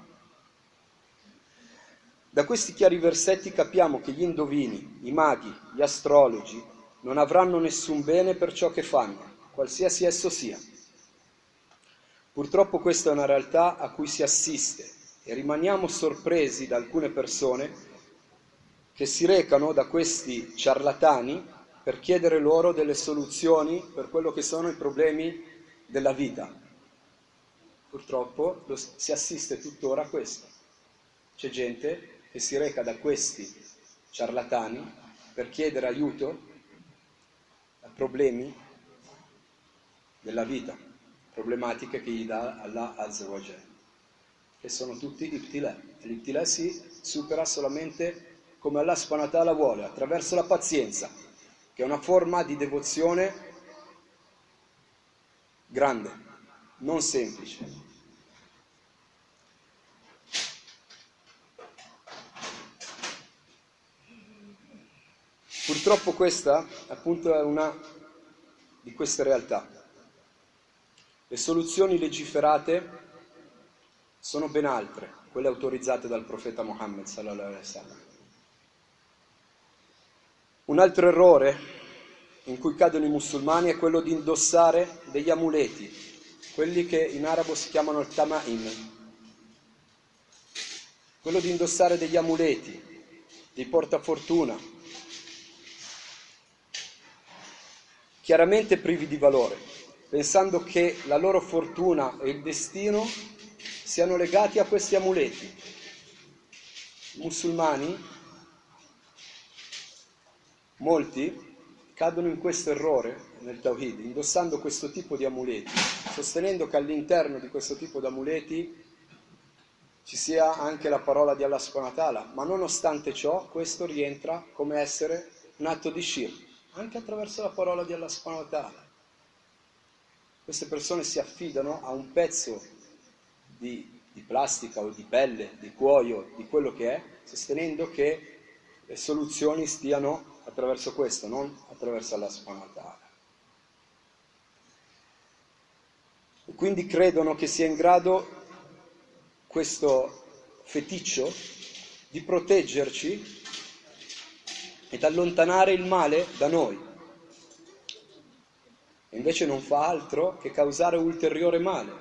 Da questi chiari versetti capiamo che gli indovini, i maghi, gli astrologi non avranno nessun bene per ciò che fanno, qualsiasi esso sia. Purtroppo questa è una realtà a cui si assiste e rimaniamo sorpresi da alcune persone che si recano da questi ciarlatani per chiedere loro delle soluzioni per quello che sono i problemi della vita. Purtroppo si assiste tuttora a questo. C'è gente che si reca da questi ciarlatani per chiedere aiuto a problemi della vita, problematiche che gli dà Allah Azza wa Jalla, che sono tutti ibtilà. L'ibtilà si supera solamente come Allah subhanahu wa ta'ala vuole, attraverso la pazienza, che è una forma di devozione grande, non semplice. Purtroppo questa, appunto, è una di queste realtà. Le soluzioni legiferate sono ben altre, quelle autorizzate dal profeta Muhammad sallallahu alaihi wasallam. Un altro errore in cui cadono i musulmani è quello di indossare degli amuleti, quelli che in arabo si chiamano il tama'im. Quello di indossare degli amuleti, dei portafortuna, chiaramente privi di valore, pensando che la loro fortuna e il destino siano legati a questi amuleti. I musulmani, molti, cadono in questo errore nel Tawhid, indossando questo tipo di amuleti, sostenendo che all'interno di questo tipo di amuleti ci sia anche la parola di Allah subhanahu wa ta'ala, ma nonostante ciò questo rientra come essere un atto di shirk, anche attraverso la parola di Allah subhanahu wa ta'ala. Queste persone si affidano a un pezzo di plastica o di pelle, di cuoio, di quello che è, sostenendo che le soluzioni stiano attraverso questo, non attraverso Allah subhanahu wa ta'ala. E quindi credono che sia in grado questo feticcio di proteggerci ed allontanare il male da noi. E invece non fa altro che causare ulteriore male.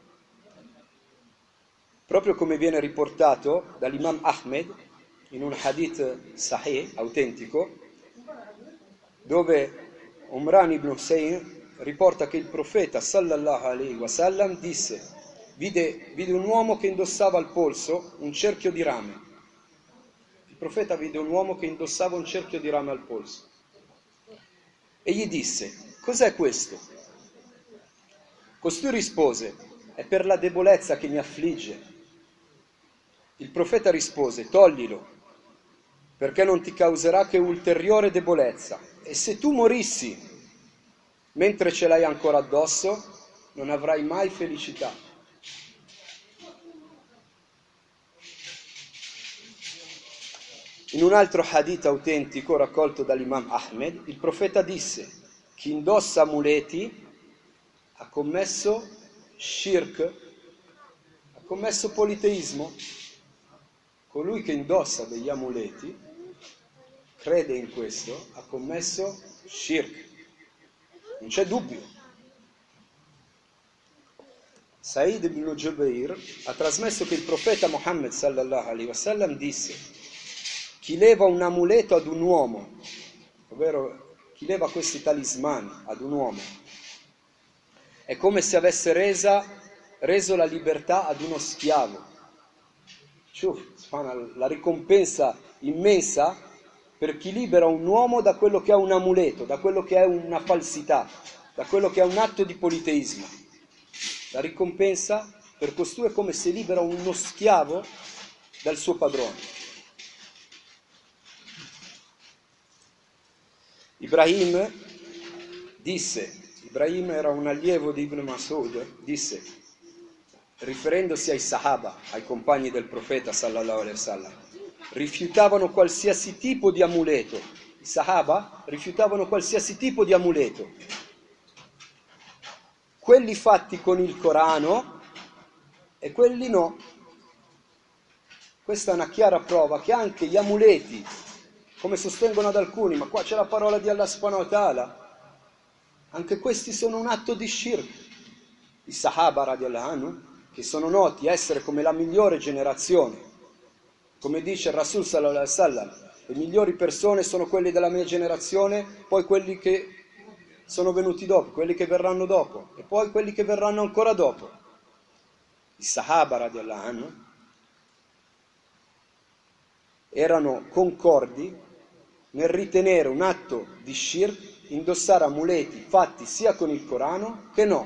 Proprio come viene riportato dall'imam Ahmed in un hadith sahih, autentico, dove Umran ibn Hussein riporta che il profeta sallallahu alaihi wasallam disse: vide un uomo che indossava al polso un cerchio di rame. Il profeta vide un uomo che indossava un cerchio di rame al polso e gli disse: cos'è questo? Costui rispose: è per la debolezza che mi affligge. Il profeta rispose: toglilo, perché non ti causerà che ulteriore debolezza, e se tu morissi mentre ce l'hai ancora addosso, non avrai mai felicità. In un altro hadith autentico raccolto dall'imam Ahmed, il profeta disse: chi indossa amuleti ha commesso shirk, ha commesso politeismo. Colui che indossa degli amuleti, crede in questo, ha commesso shirk. Non c'è dubbio. Sa'id ibn Jubair ha trasmesso che il profeta Muhammad sallallahu alaihi wasallam disse: chi leva un amuleto ad un uomo, ovvero chi leva questi talismani ad un uomo, è come se avesse reso la libertà ad uno schiavo. La ricompensa immensa per chi libera un uomo da quello che è un amuleto, da quello che è una falsità, da quello che è un atto di politeismo. La ricompensa per costui è come se libera uno schiavo dal suo padrone. Ibrahim era un allievo di Ibn Mas'ud, disse: riferendosi ai Sahaba, ai compagni del profeta sallallahu alaihi wasallam, rifiutavano qualsiasi tipo di amuleto. I Sahaba rifiutavano qualsiasi tipo di amuleto. Quelli fatti con il Corano e quelli no. Questa è una chiara prova che anche gli amuleti, come sostengono ad alcuni, ma qua c'è la parola di Allah subhanahu wa ta'ala, anche questi sono un atto di shirk. I Sahaba radiallahu anhu, che sono noti essere come la migliore generazione, come dice il Rasul sallallahu alaihi wasallam, le migliori persone sono quelli della mia generazione, poi quelli che sono venuti dopo, quelli che verranno dopo e poi quelli che verranno ancora dopo. I Sahaba radiallahu anhu erano concordi nel ritenere un atto di shirk indossare amuleti fatti sia con il Corano che no.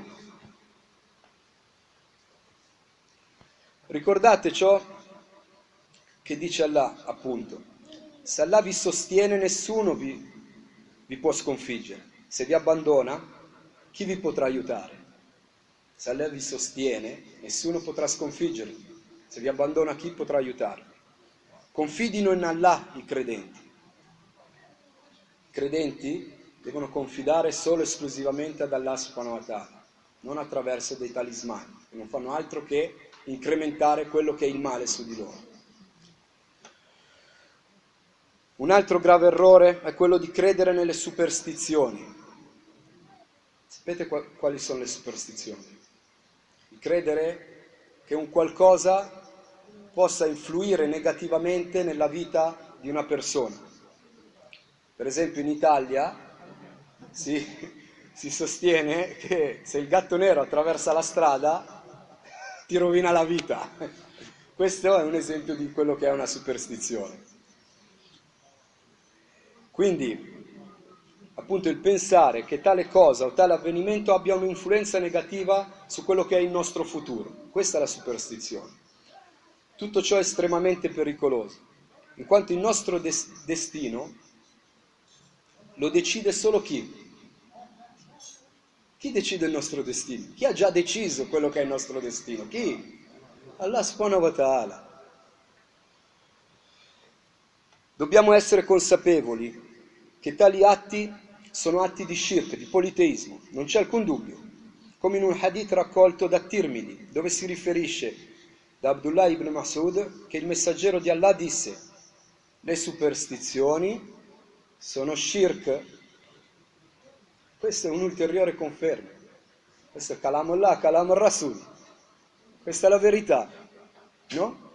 Ricordate ciò che dice Allah, appunto: se Allah vi sostiene, nessuno vi può sconfiggere. Se vi abbandona, chi vi potrà aiutare? Se Allah vi sostiene, nessuno potrà sconfiggervi. Se vi abbandona, chi potrà aiutarvi? Confidino in Allah i credenti. I credenti devono confidare solo e esclusivamente ad Allah subhanahu wa ta'ala, non attraverso dei talismani, che non fanno altro che incrementare quello che è il male su di loro. Un altro grave errore è quello di credere nelle superstizioni. Sapete quali sono le superstizioni? Di credere che un qualcosa possa influire negativamente nella vita di una persona. Per esempio in Italia si sostiene che se il gatto nero attraversa la strada ti rovina la vita. Questo è un esempio di quello che è una superstizione. Quindi, appunto, il pensare che tale cosa o tale avvenimento abbia un'influenza negativa su quello che è il nostro futuro. Questa è la superstizione. Tutto ciò è estremamente pericoloso, in quanto il nostro destino lo decide solo chi? Chi decide il nostro destino? Chi ha già deciso quello che è il nostro destino? Chi? Allah subhanahu wa ta'ala. Dobbiamo essere consapevoli che tali atti sono atti di shirk, di politeismo, non c'è alcun dubbio, come in un hadith raccolto da Tirmidhi, dove si riferisce da Abdullah ibn Mas'ud che il messaggero di Allah disse: le superstizioni sono shirk. Questa è un'ulteriore conferma. Questo è Kalam Allah, Kalam al-Rasul. Questa è la verità, no?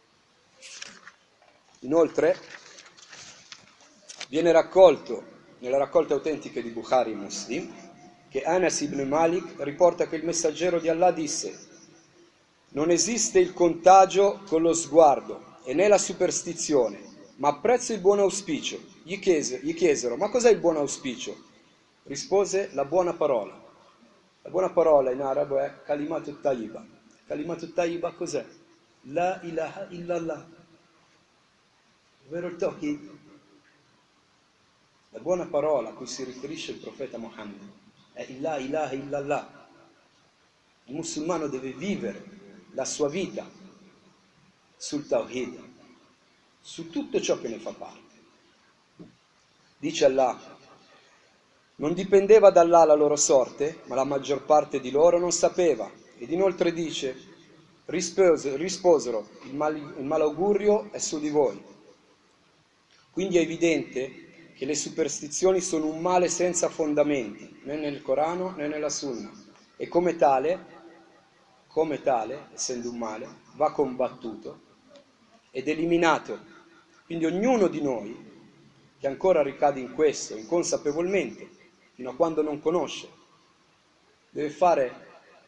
Inoltre viene raccolto nelle raccolte autentiche di Bukhari e Muslim che Anas ibn Malik riporta che il messaggero di Allah disse: non esiste il contagio con lo sguardo e né la superstizione, ma apprezzo il buon auspicio. Gli chiesero: ma cos'è il buon auspicio? Rispose: la buona parola. La buona parola in arabo è kalimatu tayyiba. Kalimatu tayyiba cos'è? La ilaha illallah, ovvero il tawhid. La buona parola a cui si riferisce il profeta Muhammad è la ilaha illallah. Il musulmano deve vivere la sua vita sul tawhid, su tutto ciò che ne fa parte. Dice Allah: non dipendeva da Allah la loro sorte, ma la maggior parte di loro non sapeva. Ed inoltre dice: risposero, il malaugurio è su di voi. Quindi è evidente che le superstizioni sono un male senza fondamenti, né nel Corano né nella Sunna, e come tale, essendo un male, va combattuto ed eliminato. Quindi ognuno di noi che ancora ricade in questo, inconsapevolmente, fino a quando non conosce, deve fare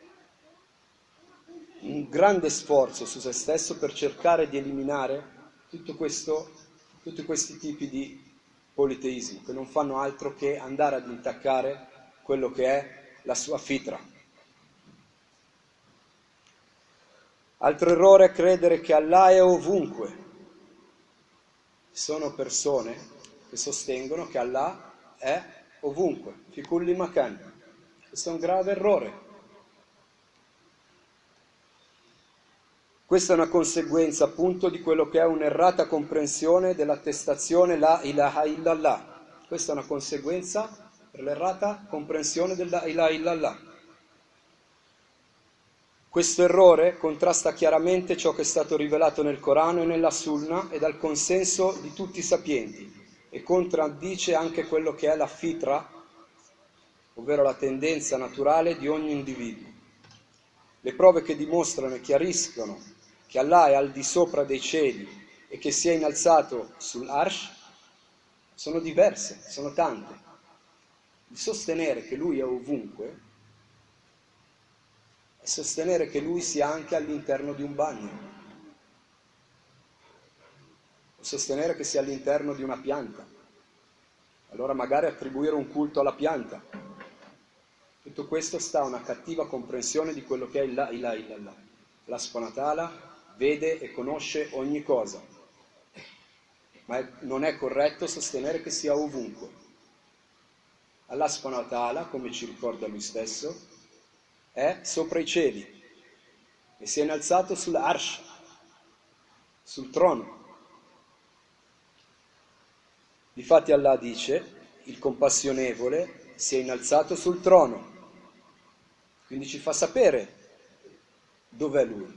un grande sforzo su se stesso per cercare di eliminare tutti questi tipi di politeismo, che non fanno altro che andare ad intaccare quello che è la sua fitra. Altro errore è credere che Allah è ovunque. Ci sono persone che sostengono che Allah è ovunque, fi kulli makan. Questo è un grave errore. Questa è una conseguenza appunto di quello che è un'errata comprensione dell'attestazione La ilaha illallah. Questa è una conseguenza per l'errata comprensione del La ilaha illallah. Questo errore contrasta chiaramente ciò che è stato rivelato nel Corano e nella Sunna e dal consenso di tutti i sapienti e contraddice anche quello che è la fitra, ovvero la tendenza naturale di ogni individuo. Le prove che dimostrano e chiariscono che Allah è al di sopra dei cieli e che si è innalzato sull'Arsh sono diverse, sono tante. Il sostenere che Lui è ovunque è sostenere che Lui sia anche all'interno di un bagno, o sostenere che sia all'interno di una pianta. Allora magari attribuire un culto alla pianta. Tutto questo sta a una cattiva comprensione di quello che è il La ilaha illallah. Allah subhanahu wa ta'ala vede e conosce ogni cosa, ma non è corretto sostenere che sia ovunque. Allah subhanahu wa ta'ala, come ci ricorda Lui stesso, è sopra i cieli e si è innalzato sull'Arsh, sul trono. Difatti Allah dice, il compassionevole si è innalzato sul trono, quindi ci fa sapere dov'è Lui.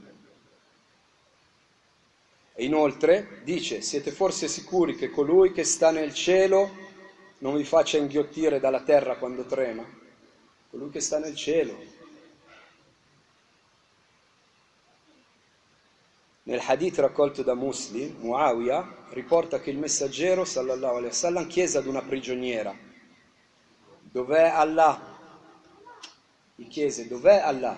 E inoltre dice, siete forse sicuri che colui che sta nel cielo non vi faccia inghiottire dalla terra quando trema? Colui che sta nel cielo. Nel hadith raccolto da Muslim, Muawiyah riporta che il messaggero, sallallahu alaihi wasallam, chiese ad una prigioniera, dov'è Allah? Gli chiese, dov'è Allah?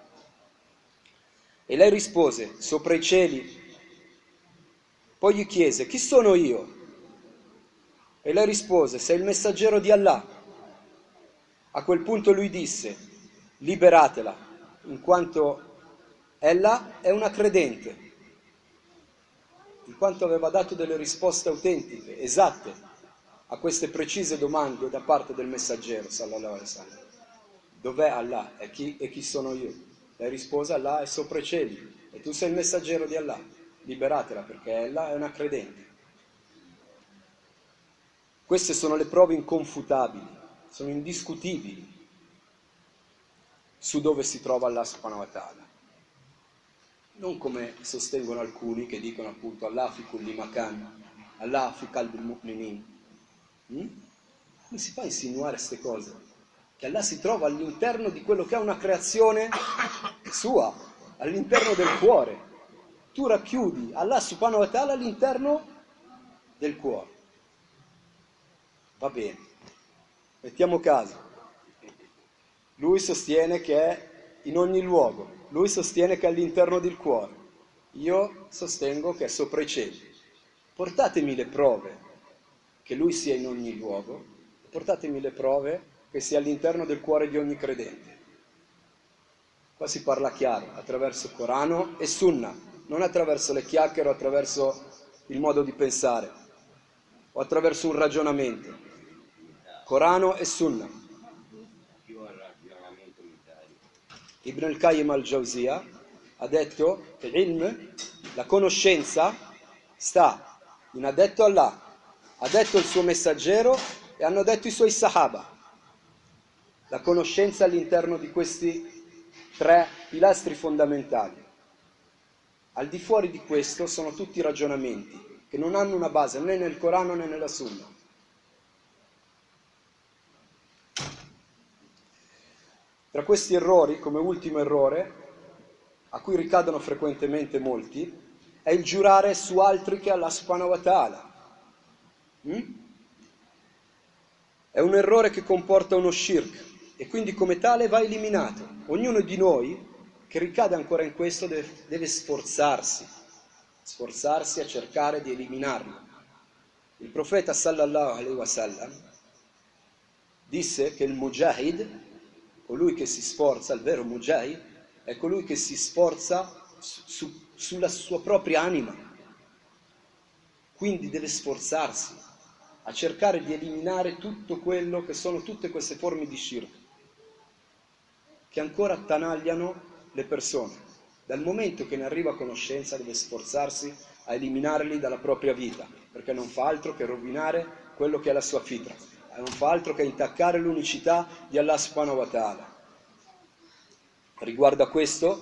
E lei rispose, sopra i cieli. Poi gli chiese, chi sono io? E lei rispose, sei il messaggero di Allah. A quel punto lui disse, liberatela, in quanto ella è una credente, in quanto aveva dato delle risposte autentiche, esatte, a queste precise domande da parte del messaggero, sallallahu alaihi wasallam. Dov'è Allah? E chi sono io? Lei rispose, Allah è sopra i cieli, e tu sei il messaggero di Allah. Liberatela, perché ella è una credente. Queste sono le prove inconfutabili, sono indiscutibili su dove si trova Allah subhanahu wa ta'ala. Non come sostengono alcuni che dicono appunto Allah fi kulli makan, Allah fi qalbi al-mu'minin. Come si fa a insinuare queste cose? Che Allah si trova all'interno di quello che è una creazione sua, all'interno del cuore. Tu racchiudi Allah subhanahu wa ta'ala all'interno del cuore. Va bene, mettiamo caso. Lui sostiene che è in ogni luogo. Lui sostiene che è all'interno del cuore. Io sostengo che è sopra i cieli. Portatemi le prove che lui sia in ogni luogo. Portatemi le prove che sia all'interno del cuore di ogni credente. Qua si parla chiaro, attraverso Corano e Sunna, non attraverso le chiacchiere o attraverso il modo di pensare o attraverso un ragionamento. Corano e Sunna. Ibn al-Qayyim al-Jawziyah ha detto che ilm, la conoscenza, sta in ha detto Allah, ha detto il suo messaggero e hanno detto i suoi sahaba. La conoscenza all'interno di questi tre pilastri fondamentali. Al di fuori di questo sono tutti ragionamenti che non hanno una base né nel Corano né nella Sunna. Tra questi errori, come ultimo errore, a cui ricadono frequentemente molti, è il giurare su altri che Allah subhanahu wa ta'ala. È un errore che comporta uno shirk e quindi come tale va eliminato. Ognuno di noi che ricade ancora in questo deve sforzarsi a cercare di eliminarlo. Il profeta sallallahu alaihi wasallam disse che il mujahid, colui che si sforza, il vero mujahid, è colui che si sforza sulla sua propria anima. Quindi deve sforzarsi a cercare di eliminare tutto quello che sono tutte queste forme di shirk che ancora attanagliano le persone. Dal momento che ne arriva a conoscenza deve sforzarsi a eliminarli dalla propria vita, perché non fa altro che rovinare quello che è la sua fitra, non fa altro che intaccare l'unicità di Allah subhanahu wa ta'ala. Riguardo a questo,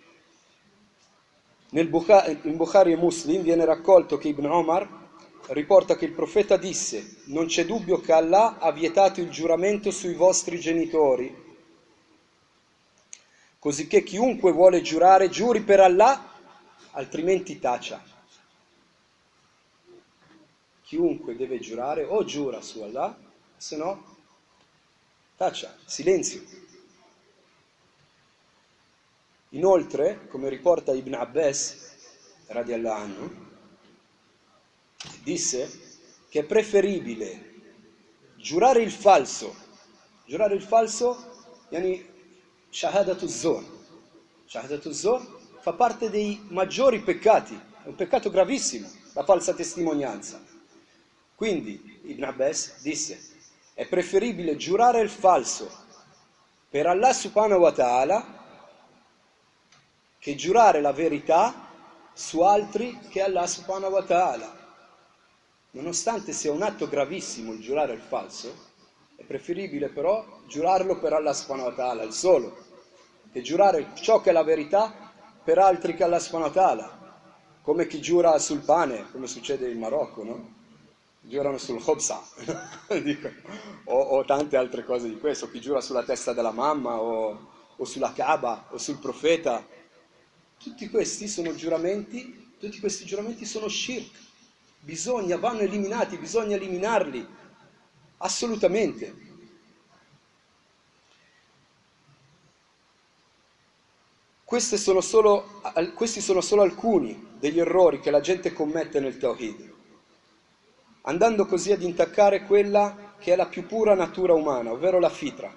in Bukhari e Muslim viene raccolto che Ibn Omar riporta che il profeta disse: non c'è dubbio che Allah ha vietato il giuramento sui vostri genitori, cosicché chiunque vuole giurare giuri per Allah, altrimenti taccia. Chiunque deve giurare o giura su Allah, se no taccia, silenzio. Inoltre, come riporta Ibn Abbas, radiallahu anhu, disse che è preferibile giurare il falso, yani shahadatu zor. Shahadatu zor fa parte dei maggiori peccati, è un peccato gravissimo, la falsa testimonianza. Quindi Ibn Abbas disse: è preferibile giurare il falso per Allah subhanahu wa ta'ala che giurare la verità su altri che Allah subhanahu wa ta'ala. Nonostante sia un atto gravissimo il giurare il falso, è preferibile però giurarlo per Allah subhanahu wa ta'ala, il solo, che giurare ciò che è la verità per altri che Allah subhanahu wa ta'ala, come chi giura sul pane, come succede in Marocco, no? Giurano sul khobsa o tante altre cose di questo, chi giura sulla testa della mamma o sulla Kaaba o sul profeta. Tutti questi giuramenti sono shirk, vanno eliminati, bisogna eliminarli, assolutamente. Questi sono solo alcuni degli errori che la gente commette nel Tawhid, andando così ad intaccare quella che è la più pura natura umana, ovvero la fitra.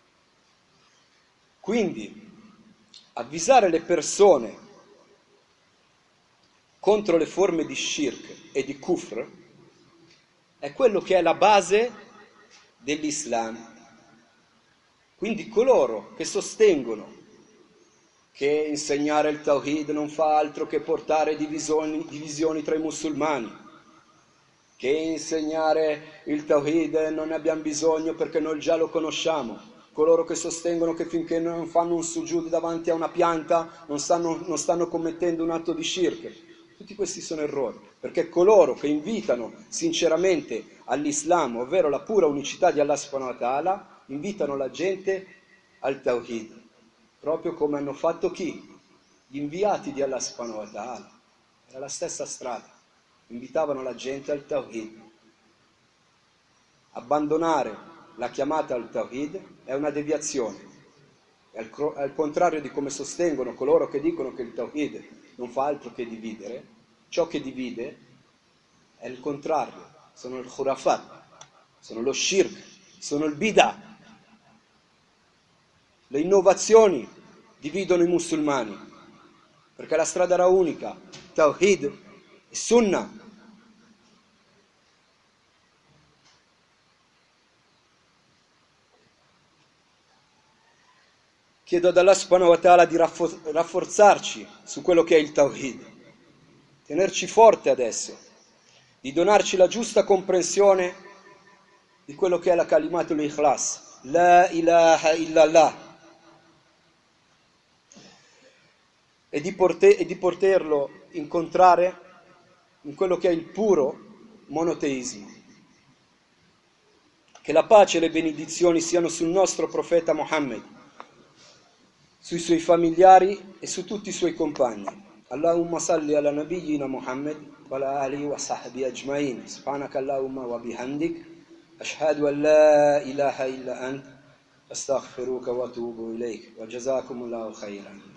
Quindi, avvisare le persone contro le forme di shirk e di kufr è quello che è la base dell'Islam. Quindi coloro che sostengono che insegnare il Tawhid non fa altro che portare divisioni tra i musulmani, che insegnare il Tawhid non ne abbiamo bisogno perché noi già lo conosciamo, coloro che sostengono che finché non fanno un sujud davanti a una pianta non stanno commettendo un atto di shirk. Tutti questi sono errori, perché coloro che invitano sinceramente all'Islam, ovvero la pura unicità di Allah subhanahu wa ta'ala, invitano la gente al Tawhid, proprio come hanno fatto chi? Gli inviati di Allah subhanahu wa ta'ala. Era la stessa strada, invitavano la gente al Tawhid. Abbandonare la chiamata al Tawhid è una deviazione, al contrario di come sostengono coloro che dicono che il Tawhid non fa altro che dividere. Ciò che divide è il contrario, sono il khurafat, sono lo shirk, sono il bid'ah. Le innovazioni dividono i musulmani, perché la strada era unica, Tawhid e Sunnah. Chiedo ad Allah subhanahu wa ta'ala di rafforzarci su quello che è il Tawhid, tenerci forte adesso, di donarci la giusta comprensione di quello che è la kalimatul ikhlas, la ilaha illallah, e di poterlo incontrare in quello che è il puro monoteismo. Che la pace e le benedizioni siano sul nostro profeta Muhammad, sui suoi familiari e su tutti i suoi compagni. Allahumma salli ala nabiyyina Muhammad wa ala alihi wa sahbihi ajma'in. Subhanaka Allahumma wa bihamdik, ashhadu an la ilaha illa ant, astaghfiruka wa atubu ilayk. Wa jazakumullahu khairan.